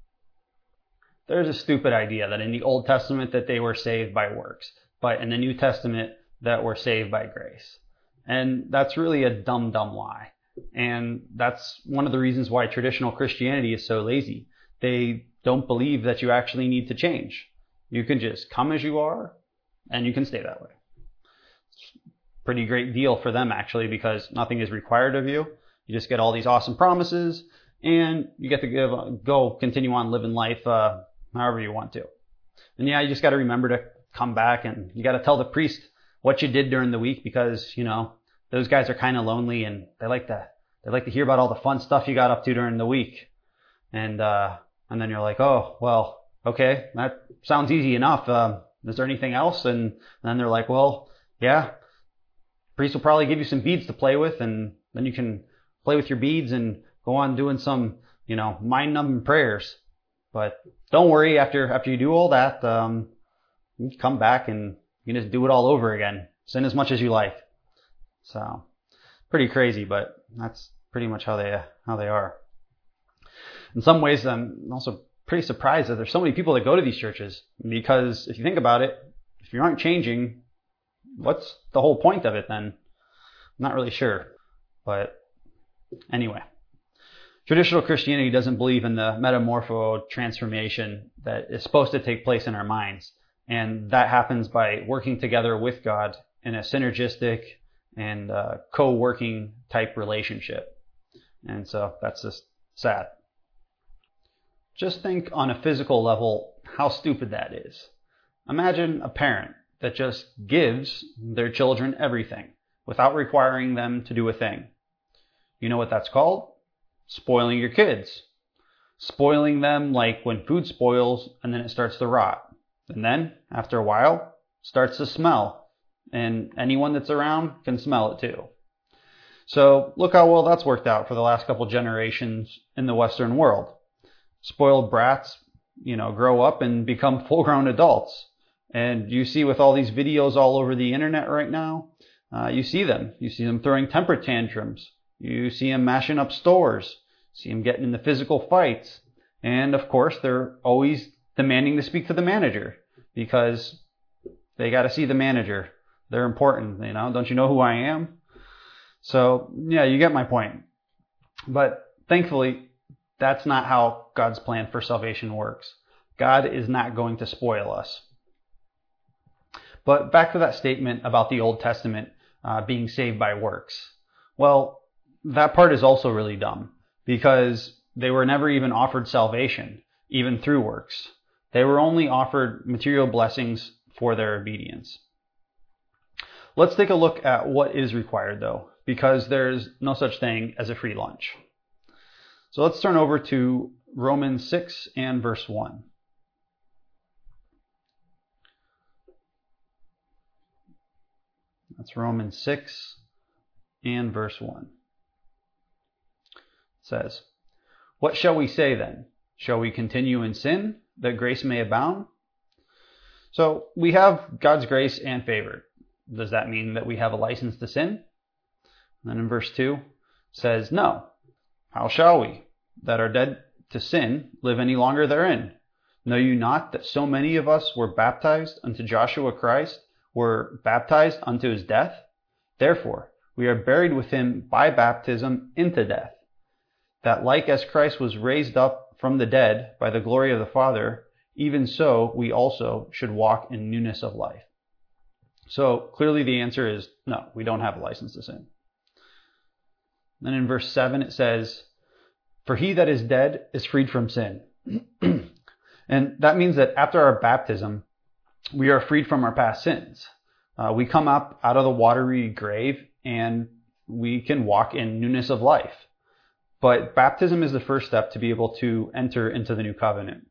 There's a stupid idea that in the Old Testament that they were saved by works, but in the New Testament that we're saved by grace. And that's really a dumb lie. And that's one of the reasons why traditional Christianity is so lazy. They don't believe that you actually need to change. You can just come as you are, and you can stay that way. It's a pretty great deal for them, actually, because nothing is required of you. You just get all these awesome promises, and you get to go continue on living life however you want to. And yeah, you just got to remember to come back, and you got to tell the priest what you did during the week, because, you know, those guys are kind of lonely, and they like to hear about all the fun stuff you got up to during the week. And then you're like, oh, well, okay, that sounds easy enough. Is there anything else? And then they're like, well, yeah, priest will probably give you some beads to play with, and then you can play with your beads and go on doing some, you know, mind-numbing prayers. But don't worry, after you do all that, you come back and you can just do it all over again. Sin as much as you like. So, pretty crazy, but that's pretty much how they are. In some ways, I'm also pretty surprised that there's so many people that go to these churches, because if you think about it, if you aren't changing, what's the whole point of it then? I'm not really sure. But anyway, traditional Christianity doesn't believe in the metamorpho transformation that is supposed to take place in our minds. And that happens by working together with God in a synergistic and co-working type relationship. And so that's just sad. Just think on a physical level how stupid that is. Imagine a parent that just gives their children everything without requiring them to do a thing. You know what that's called? Spoiling your kids. Spoiling them like when food spoils and then it starts to rot. And then, after a while, starts to smell. And anyone that's around can smell it too. So look how well that's worked out for the last couple generations in the Western world. Spoiled brats, you know, grow up and become full-grown adults. And you see with all these videos all over the internet right now, you see them. You see them throwing temper tantrums. You see them mashing up stores. You see them getting into physical fights. And of course, they're always demanding to speak to the manager because they got to see the manager. They're important, you know. Don't you know who I am? So, yeah, you get my point. But thankfully, that's not how God's plan for salvation works. God is not going to spoil us. But back to that statement about the Old Testament being saved by works. Well, that part is also really dumb because they were never even offered salvation, even through works. They were only offered material blessings for their obedience. Let's take a look at what is required, though, because there's no such thing as a free lunch. So let's turn over to Romans 6 and verse 1. That's Romans 6 and verse 1. It says, "What shall we say then? Shall we continue in sin, that grace may abound?" So we have God's grace and favor. Does that mean that we have a license to sin? And then in verse 2 says, "No. How shall we, that are dead to sin, live any longer therein? Know you not that so many of us were baptized unto Joshua Christ, were baptized unto his death? Therefore, we are buried with him by baptism into death, that like as Christ was raised up from the dead by the glory of the Father, even so we also should walk in newness of life." So clearly the answer is no, we don't have a license to sin. Then in verse 7 it says, "For he that is dead is freed from sin." And that means that after our baptism, we are freed from our past sins. We come up out of the watery grave and we can walk in newness of life. But baptism is the first step to be able to enter into the new covenant.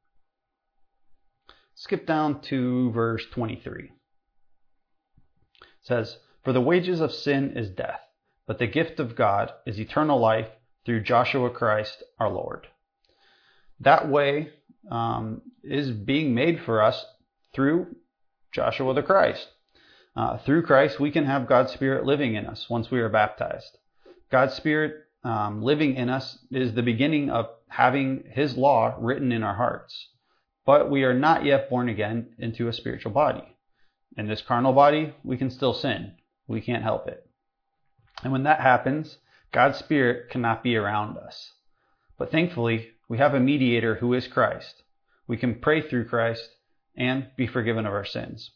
Skip down to verse 23. It says, "For the wages of sin is death, but the gift of God is eternal life through Joshua Christ our Lord." That way is being made for us through Joshua the Christ. Through Christ, we can have God's Spirit living in us once we are baptized. God's Spirit living in us is the beginning of having His law written in our hearts. But we are not yet born again into a spiritual body. In this carnal body, we can still sin. We can't help it. And when that happens, God's Spirit cannot be around us. But thankfully, we have a mediator who is Christ. We can pray through Christ and be forgiven of our sins.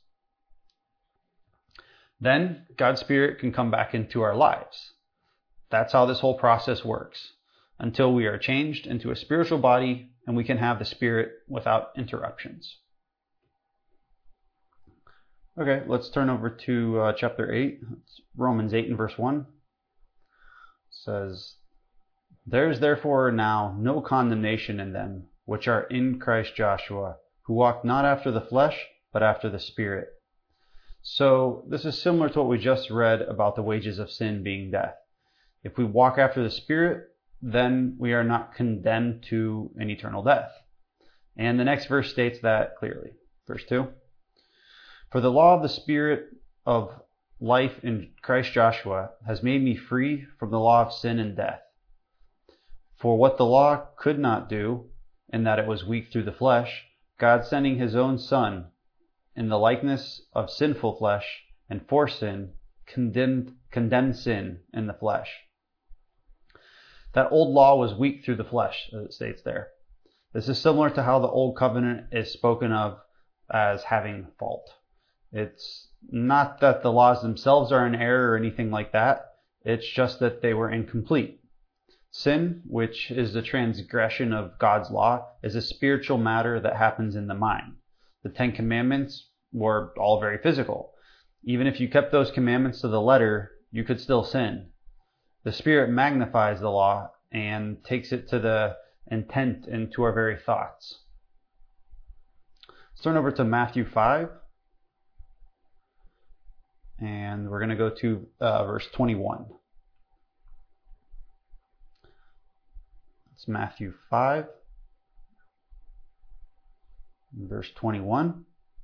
Then God's Spirit can come back into our lives. That's how this whole process works, until we are changed into a spiritual body and we can have the Spirit without interruptions. Okay, let's turn over to chapter 8. It's Romans 8 and verse 1. It says, "There is therefore now no condemnation in them which are in Christ Joshua, who walk not after the flesh, but after the Spirit." So this is similar to what we just read about the wages of sin being death. If we walk after the Spirit, then we are not condemned to an eternal death. And the next verse states that clearly. Verse 2. "For the law of the Spirit of life in Christ Joshua has made me free from the law of sin and death. For what the law could not do, in that it was weak through the flesh, God sending His own Son in the likeness of sinful flesh, and for sin, condemned sin in the flesh." That old law was weak through the flesh, as it states there. This is similar to how the old covenant is spoken of as having fault. It's not that the laws themselves are in error or anything like that. It's just that they were incomplete. Sin, which is the transgression of God's law, is a spiritual matter that happens in the mind. The 10 Commandments were all very physical. Even if you kept those commandments to the letter, you could still sin. The Spirit magnifies the law and takes it to the intent and to our very thoughts. Let's turn over to Matthew 5. And we're going to go to verse 21. It's Matthew 5, verse 21.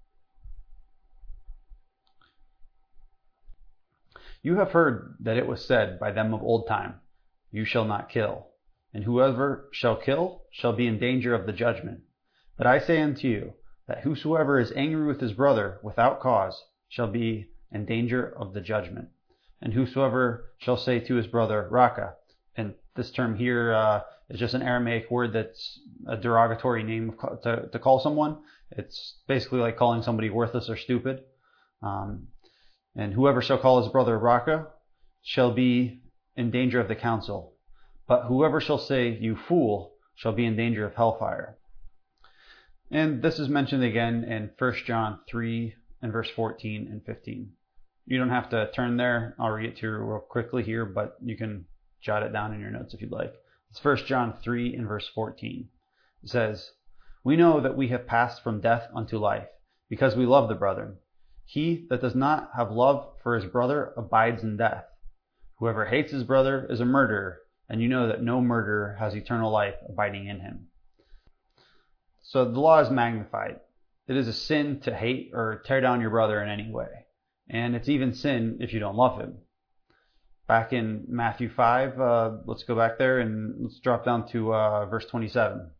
"You have heard that it was said by them of old time, 'You shall not kill, and whoever shall kill shall be in danger of the judgment.' But I say unto you, that whosoever is angry with his brother without cause shall be in danger of the judgment. And whosoever shall say to his brother, Raka," and this term here is just an Aramaic word that's a derogatory name to call someone. It's basically like calling somebody worthless or stupid. "And whoever shall call his brother Raka shall be in danger of the council. But whoever shall say, 'You fool,' shall be in danger of hellfire." And this is mentioned again in 1 John 3 and verse 14 and 15. You don't have to turn there. I'll read it to you real quickly here, but you can jot it down in your notes if you'd like. It's 1 John 3 and verse 14. It says, "We know that we have passed from death unto life, because we love the brethren. He that does not have love for his brother abides in death. Whoever hates his brother is a murderer, and you know that no murderer has eternal life abiding in him." So the law is magnified. It is a sin to hate or tear down your brother in any way. And it's even sin if you don't love him. Back in Matthew 5, let's go back there and let's drop down to verse 27. It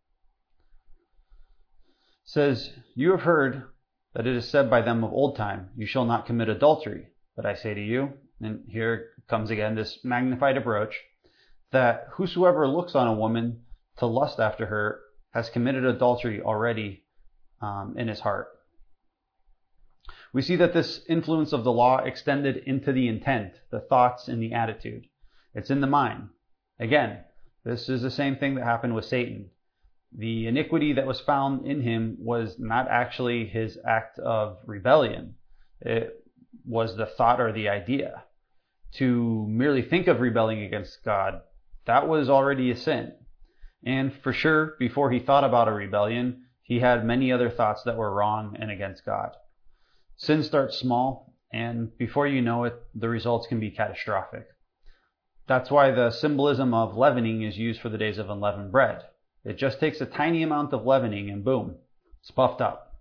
says, "You have heard that it is said by them of old time, 'You shall not commit adultery.' But I say to you," and here comes again this magnified approach, "that whosoever looks on a woman to lust after her has committed adultery already in his heart." We see that this influence of the law extended into the intent, the thoughts, and the attitude. It's in the mind. Again, this is the same thing that happened with Satan. The iniquity that was found in him was not actually his act of rebellion. It was the thought or the idea. To merely think of rebelling against God, that was already a sin. And for sure, before he thought about a rebellion, he had many other thoughts that were wrong and against God. Sin starts small, and before you know it, the results can be catastrophic. That's why the symbolism of leavening is used for the days of unleavened bread. It just takes a tiny amount of leavening and boom, it's puffed up.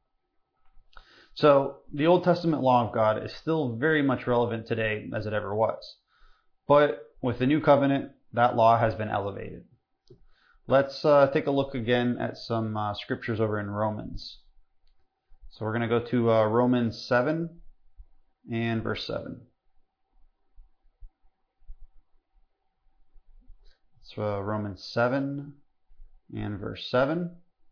So the Old Testament law of God is still very much relevant today as it ever was. But with the new covenant, that law has been elevated. Let's take a look again at some scriptures over in Romans. So we're going to go to Romans 7 and verse 7. So Romans 7 and verse 7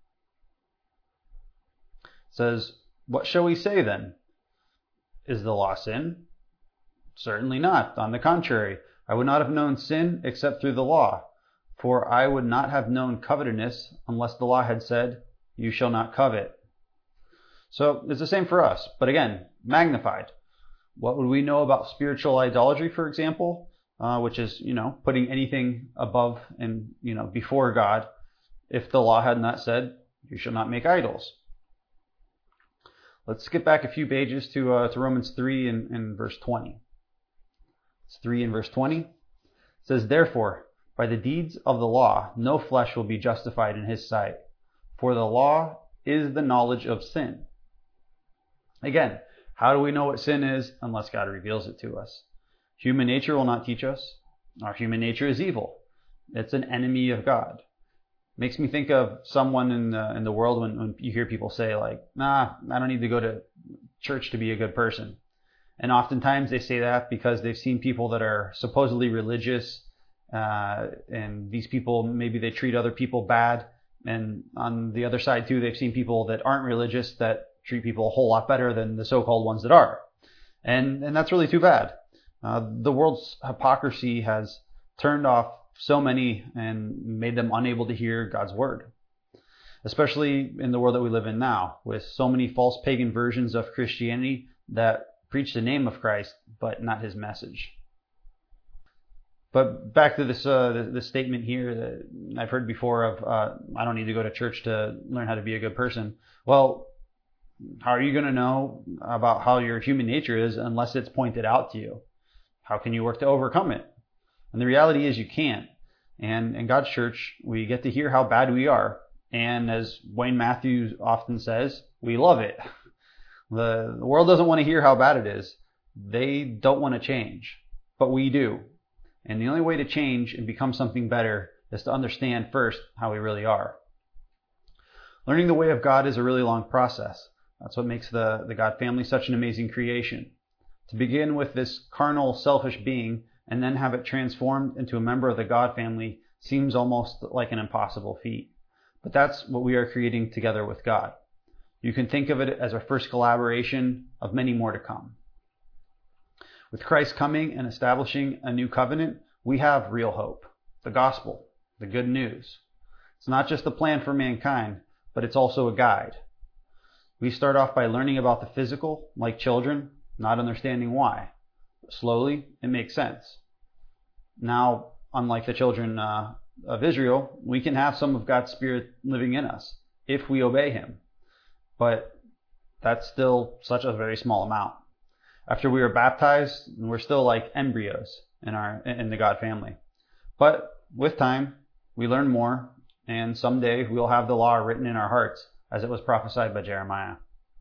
says, "What shall we say then? Is the law sin? Certainly not. On the contrary, I would not have known sin except through the law. For I would not have known covetousness unless the law had said, 'You shall not covet.'" So it's the same for us, but again, magnified. What would we know about spiritual idolatry, for example, which is, putting anything above and, before God, if the law had not said, "You shall not make idols"? Let's skip back a few pages to Romans 3 and verse 20. It's 3 and verse 20. It says, "Therefore, by the deeds of the law, no flesh will be justified in his sight, for the law is the knowledge of sin." Again, how do we know what sin is unless God reveals it to us? Human nature will not teach us. Our human nature is evil. It's an enemy of God. Makes me think of someone in the world when you hear people say like, "Nah, I don't need to go to church to be a good person." And oftentimes they say that because they've seen people that are supposedly religious, and these people, maybe they treat other people bad. And on the other side too, they've seen people that aren't religious that treat people a whole lot better than the so-called ones that are. And that's really too bad. The world's hypocrisy has turned off so many and made them unable to hear God's word. Especially in the world that we live in now, with so many false pagan versions of Christianity that preach the name of Christ, but not his message. But back to this statement here that I've heard before of, I don't need to go to church to learn how to be a good person. Well, how are you going to know about how your human nature is unless it's pointed out to you? How can you work to overcome it? And the reality is you can't. And in God's church, we get to hear how bad we are. And as Wayne Matthews often says, we love it. The world doesn't want to hear how bad it is. They don't want to change. But we do. And the only way to change and become something better is to understand first how we really are. Learning the way of God is a really long process. That's what makes the God family such an amazing creation. To begin with this carnal, selfish being and then have it transformed into a member of the God family seems almost like an impossible feat. But that's what we are creating together with God. You can think of it as our first collaboration of many more to come. With Christ coming and establishing a new covenant, we have real hope. The gospel, the good news. It's not just a plan for mankind, but it's also a guide. We start off by learning about the physical, like children, not understanding why. But slowly, it makes sense. Now, unlike the children of Israel, we can have some of God's Spirit living in us if we obey Him. But that's still such a very small amount. After we are baptized, we're still like embryos in the God family. But with time, we learn more, and someday we'll have the law written in our hearts, as it was prophesied by Jeremiah.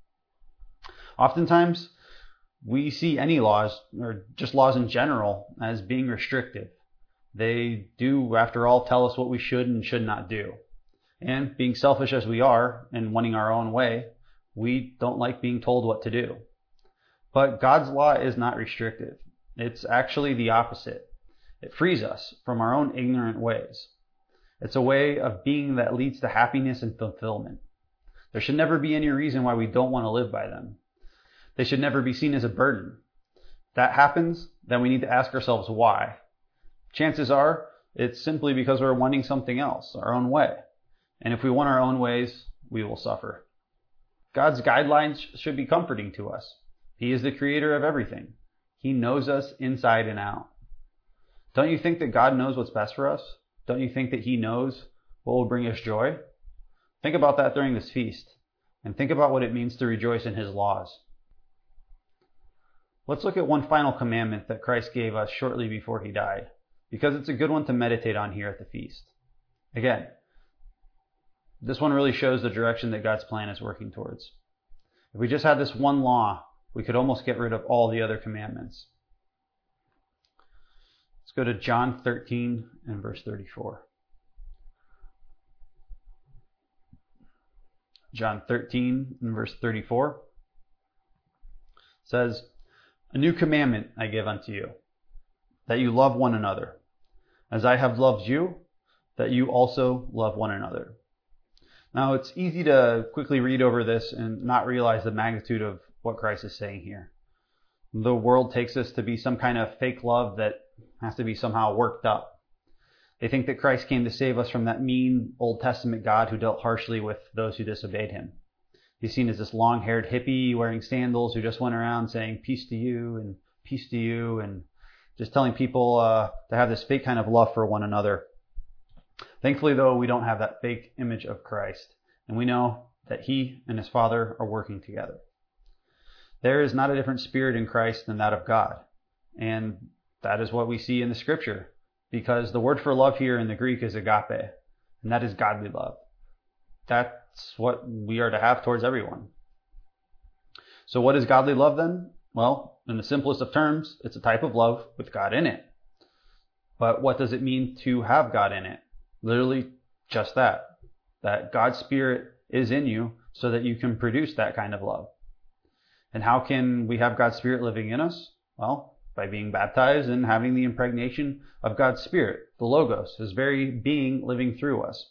Oftentimes, we see any laws, or just laws in general, as being restrictive. They do, after all, tell us what we should and should not do. And being selfish as we are and wanting our own way, we don't like being told what to do. But God's law is not restrictive. It's actually the opposite. It frees us from our own ignorant ways. It's a way of being that leads to happiness and fulfillment. There should never be any reason why we don't want to live by them. They should never be seen as a burden. If that happens, then we need to ask ourselves why. Chances are, it's simply because we're wanting something else, our own way. And if we want our own ways, we will suffer. God's guidelines should be comforting to us. He is the creator of everything. He knows us inside and out. Don't you think that God knows what's best for us? Don't you think that He knows what will bring us joy? Think about that during this feast, and think about what it means to rejoice in His laws. Let's look at one final commandment that Christ gave us shortly before He died, because it's a good one to meditate on here at the feast. Again, This one really shows the direction that God's plan is working towards. If we just had this one law, we could almost get rid of all the other commandments. Let's go to John 13 and verse 34. John 13 and verse 34 says, "A new commandment I give unto you, that you love one another. As I have loved you, that you also love one another." Now, it's easy to quickly read over this and not realize the magnitude of what Christ is saying here. The world takes this to be some kind of fake love that has to be somehow worked up. They think that Christ came to save us from that mean Old Testament God who dealt harshly with those who disobeyed him. He's seen as this long-haired hippie wearing sandals who just went around saying peace to you and peace to you and just telling people to have this fake kind of love for one another. Thankfully, though, we don't have that fake image of Christ, and we know that he and his Father are working together. There is not a different spirit in Christ than that of God, and that is what we see in the Scripture. Because the word for love here in the Greek is agape, and that is godly love. That's what we are to have towards everyone. So what is godly love then? Well, in the simplest of terms, it's a type of love with God in it. But what does it mean to have God in it? Literally just that God's Spirit is in you so that you can produce that kind of love. And how can we have God's Spirit living in us? Well, by being baptized and having the impregnation of God's Spirit, the Logos, his very being living through us.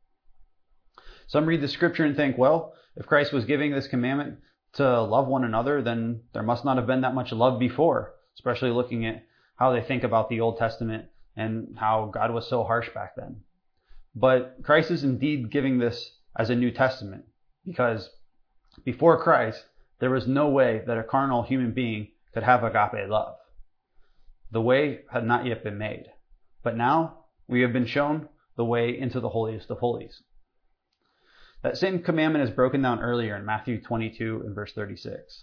Some read the Scripture and think, well, if Christ was giving this commandment to love one another, then there must not have been that much love before, especially looking at how they think about the Old Testament and how God was so harsh back then. But Christ is indeed giving this as a New Testament, because before Christ, there was no way that a carnal human being could have agape love. The way had not yet been made. But now we have been shown the way into the holiest of holies. That same commandment is broken down earlier in Matthew 22 and verse 36.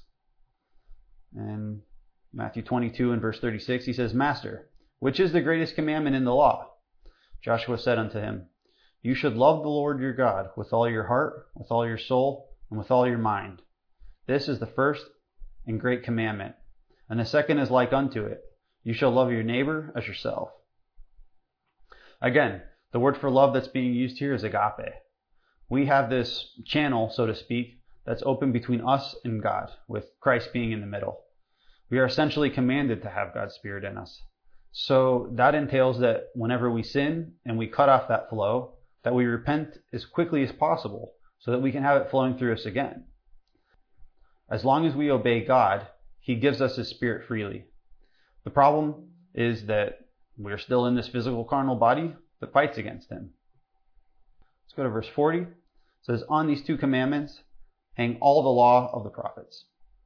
And Matthew 22 and verse 36, he says, "Master, which is the greatest commandment in the law?" Joshua said unto him, "You should love the Lord your God with all your heart, with all your soul, and with all your mind. This is the first and great commandment. And the second is like unto it. You shall love your neighbor as yourself." Again, the word for love that's being used here is agape. We have this channel, so to speak, that's open between us and God, with Christ being in the middle. We are essentially commanded to have God's Spirit in us. So that entails that whenever we sin and we cut off that flow, that we repent as quickly as possible so that we can have it flowing through us again. As long as we obey God, he gives us his Spirit freely. The problem is that we're still in this physical carnal body that fights against him. Let's go to verse 40. It says, "On these two commandments hang all the law of the prophets."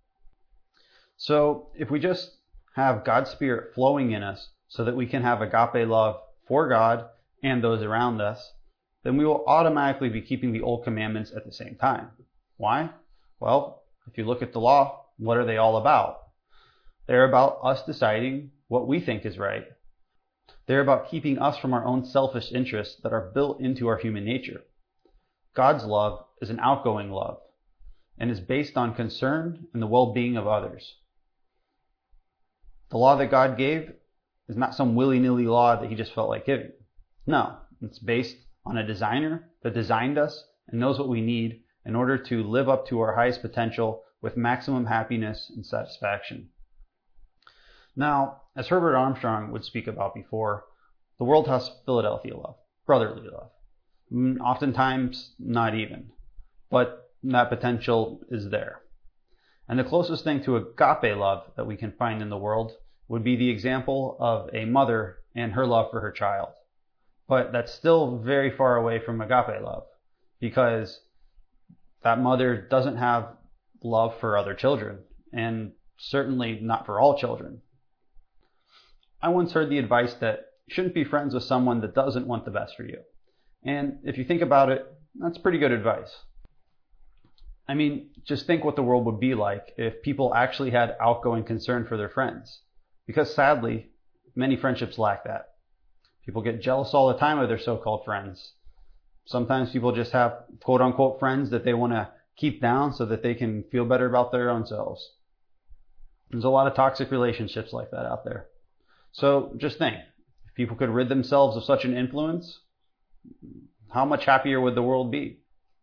So if we just have God's Spirit flowing in us so that we can have agape love for God and those around us, then we will automatically be keeping the old commandments at the same time. Why? Well, if you look at the law, what are they all about? They're about us deciding what we think is right. They're about keeping us from our own selfish interests that are built into our human nature. God's love is an outgoing love and is based on concern and the well-being of others. The law that God gave is not some willy-nilly law that he just felt like giving. No, it's based on a designer that designed us and knows what we need in order to live up to our highest potential with maximum happiness and satisfaction. Now, as Herbert Armstrong would speak about before, the world has Philadelphia love, brotherly love. Oftentimes, not even. But that potential is there. And the closest thing to agape love that we can find in the world would be the example of a mother and her love for her child. But that's still very far away from agape love, because that mother doesn't have love for other children, and certainly not for all children. I once heard the advice that you shouldn't be friends with someone that doesn't want the best for you. And if you think about it, that's pretty good advice. I mean, just think what the world would be like if people actually had outgoing concern for their friends. Because sadly, many friendships lack that. People get jealous all the time of their so-called friends. Sometimes people just have quote unquote friends that they want to keep down so that they can feel better about their own selves. There's a lot of toxic relationships like that out there. So just think, if people could rid themselves of such an influence, how much happier would the world be?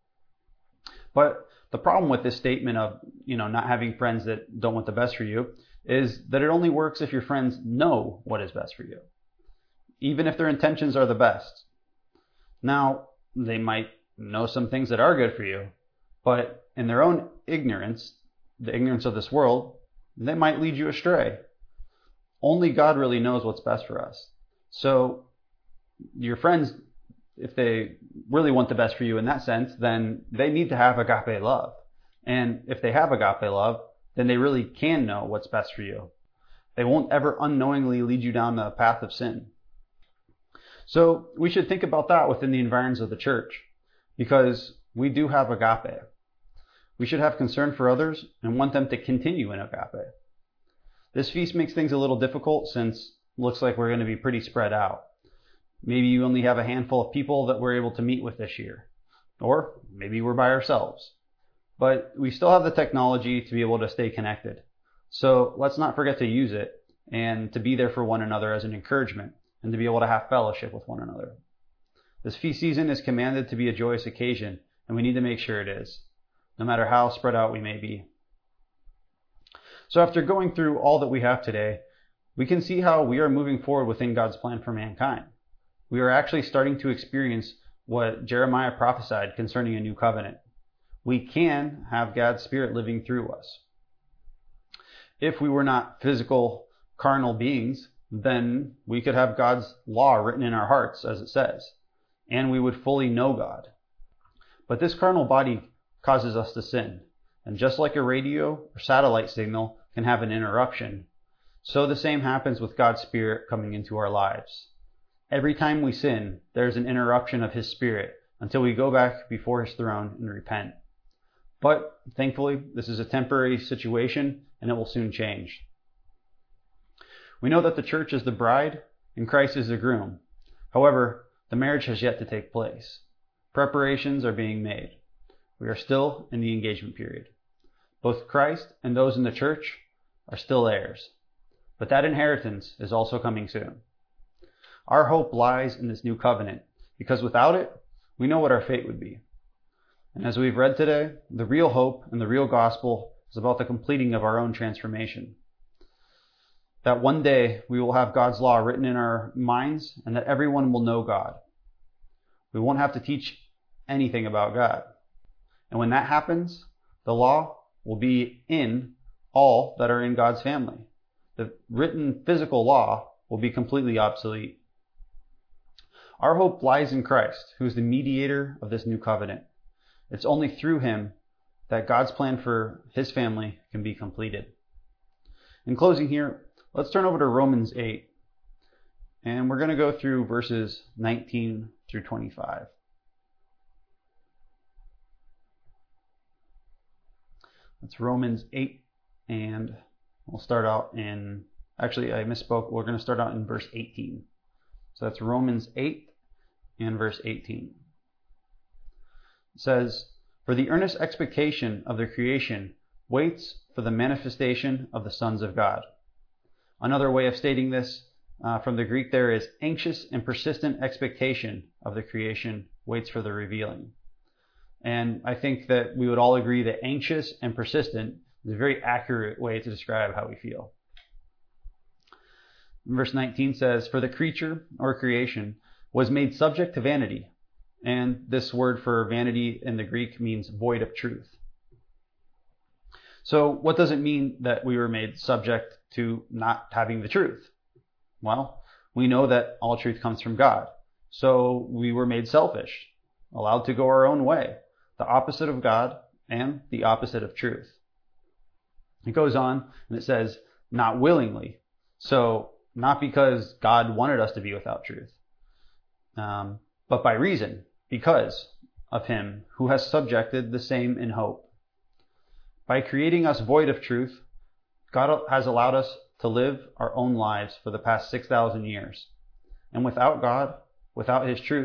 But the problem with this statement of, not having friends that don't want the best for you is that it only works if your friends know what is best for you, even if their intentions are the best. Now, they might know some things that are good for you, but in their own ignorance, the ignorance of this world, they might lead you astray. Only God really knows what's best for us. So your friends, if they really want the best for you in that sense, then they need to have agape love. And if they have agape love, then they really can know what's best for you. They won't ever unknowingly lead you down the path of sin. So we should think about that within the environs of the church, because we do have agape. We should have concern for others and want them to continue in agape. This feast makes things a little difficult since it looks like we're going to be pretty spread out. Maybe you only have a handful of people that we're able to meet with this year. Or maybe we're by ourselves. But we still have the technology to be able to stay connected. So let's not forget to use it and to be there for one another as an encouragement and to be able to have fellowship with one another. This feast season is commanded to be a joyous occasion, and we need to make sure it is, no matter how spread out we may be. So after going through all that we have today, we can see how we are moving forward within God's plan for mankind. We are actually starting to experience what Jeremiah prophesied concerning a new covenant. We can have God's Spirit living through us. If we were not physical, carnal beings, then we could have God's law written in our hearts, as it says, and we would fully know God. But this carnal body causes us to sin, and just like a radio or satellite signal can have an interruption, so the same happens with God's Spirit coming into our lives. Every time we sin, there's an interruption of His Spirit until we go back before His throne and repent. But thankfully, this is a temporary situation and it will soon change. We know that the church is the bride and Christ is the groom. However, the marriage has yet to take place. Preparations are being made. We are still in the engagement period. Both Christ and those in the church are still heirs. But that inheritance is also coming soon. Our hope lies in this new covenant, because without it, we know what our fate would be. And as we've read today, the real hope and the real gospel is about the completing of our own transformation. That one day we will have God's law written in our minds and that everyone will know God. We won't have to teach anything about God. And when that happens, the law will be in all that are in God's family. The written physical law will be completely obsolete. Our hope lies in Christ, who is the mediator of this new covenant. It's only through Him that God's plan for His family can be completed. In closing here, let's turn over to Romans 8, and we're going to go through verses 19 through 25. That's Romans 8, and we'll start out in, actually I misspoke, we're going to start out in verse 18. So that's Romans 8 and verse 18. It says, "For the earnest expectation of the creation waits for the manifestation of the sons of God." Another way of stating this from the Greek there is anxious and persistent expectation of the creation waits for the revealing. And I think that we would all agree that anxious and persistent is a very accurate way to describe how we feel. Verse 19 says, "For the creature or creation was made subject to vanity." And this word for vanity in the Greek means void of truth. So what does it mean that we were made subject to not having the truth? Well, we know that all truth comes from God. So we were made selfish, allowed to go our own way, the opposite of God and the opposite of truth. It goes on and it says, not willingly. So not because God wanted us to be without truth, but by reason, because of Him who has subjected the same in hope. By creating us void of truth, God has allowed us to live our own lives for the past 6,000 years. And without God, without His truth,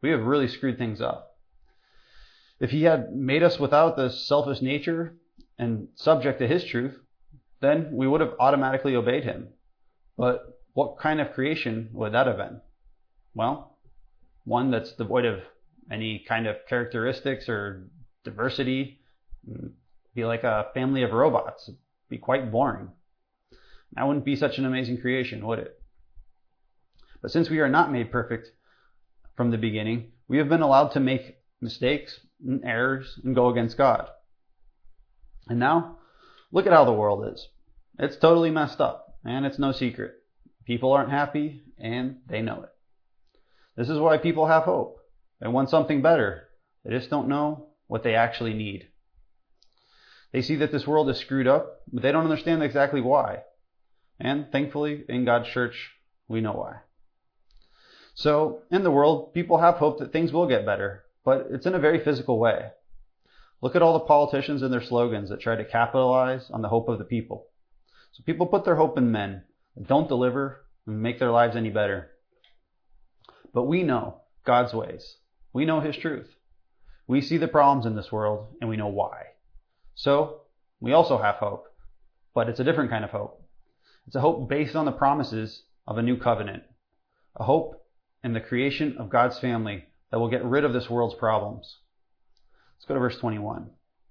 we have really screwed things up. If he had made us without this selfish nature and subject to his truth, then we would have automatically obeyed him. But what kind of creation would that have been? Well, one that's devoid of any kind of characteristics or diversity. Be like a family of robots. It'd be quite boring. That wouldn't be such an amazing creation, would it? But since we are not made perfect from the beginning, we have been allowed to make mistakes and errors and go against God. And now, look at how the world is. It's totally messed up, and it's no secret. People aren't happy, and they know it. This is why people have hope. They want something better. They just don't know what they actually need. They see that this world is screwed up, but they don't understand exactly why. And thankfully, in God's church, we know why. So, in the world, people have hope that things will get better, but it's in a very physical way. Look at all the politicians and their slogans that try to capitalize on the hope of the people. So people put their hope in men that don't deliver and make their lives any better. But we know God's ways. We know His truth. We see the problems in this world, and we know why. So, we also have hope, but it's a different kind of hope. It's a hope based on the promises of a new covenant. A hope in the creation of God's family that will get rid of this world's problems. Let's go to verse 21.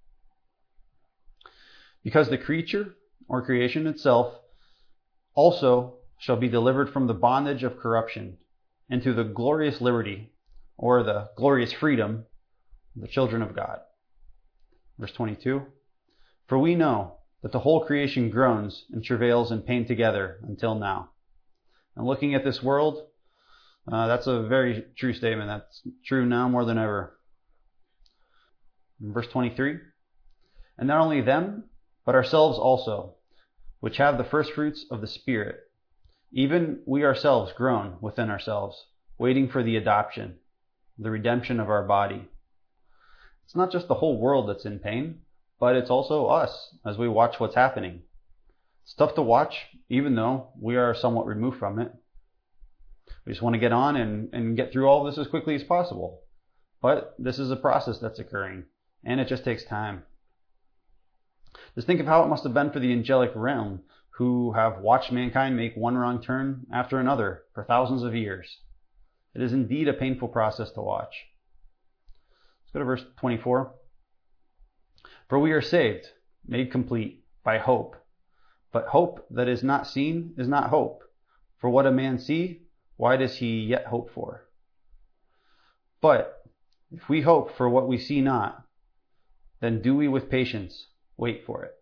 Because the creature, or creation itself, also shall be delivered from the bondage of corruption into the glorious liberty, or the glorious freedom, of the children of God. Verse 22. For we know that the whole creation groans and travails in pain together until now. And looking at this world, that's a very true statement. That's true now more than ever. Verse 23. And not only them, but ourselves also, which have the first fruits of the Spirit, even we ourselves groan within ourselves, waiting for the adoption, the redemption of our body. It's not just the whole world that's in pain, but it's also us as we watch what's happening. It's tough to watch, even though we are somewhat removed from it. We just want to get on and get through all of this as quickly as possible. But this is a process that's occurring, and it just takes time. Just think of how it must have been for the angelic realm, who have watched mankind make one wrong turn after another for thousands of years. It is indeed a painful process to watch. Let's go to verse 24. For we are saved, made complete, by hope. But hope that is not seen is not hope. For what a man see, why does he yet hope for? But if we hope for what we see not, then do we with patience wait for it.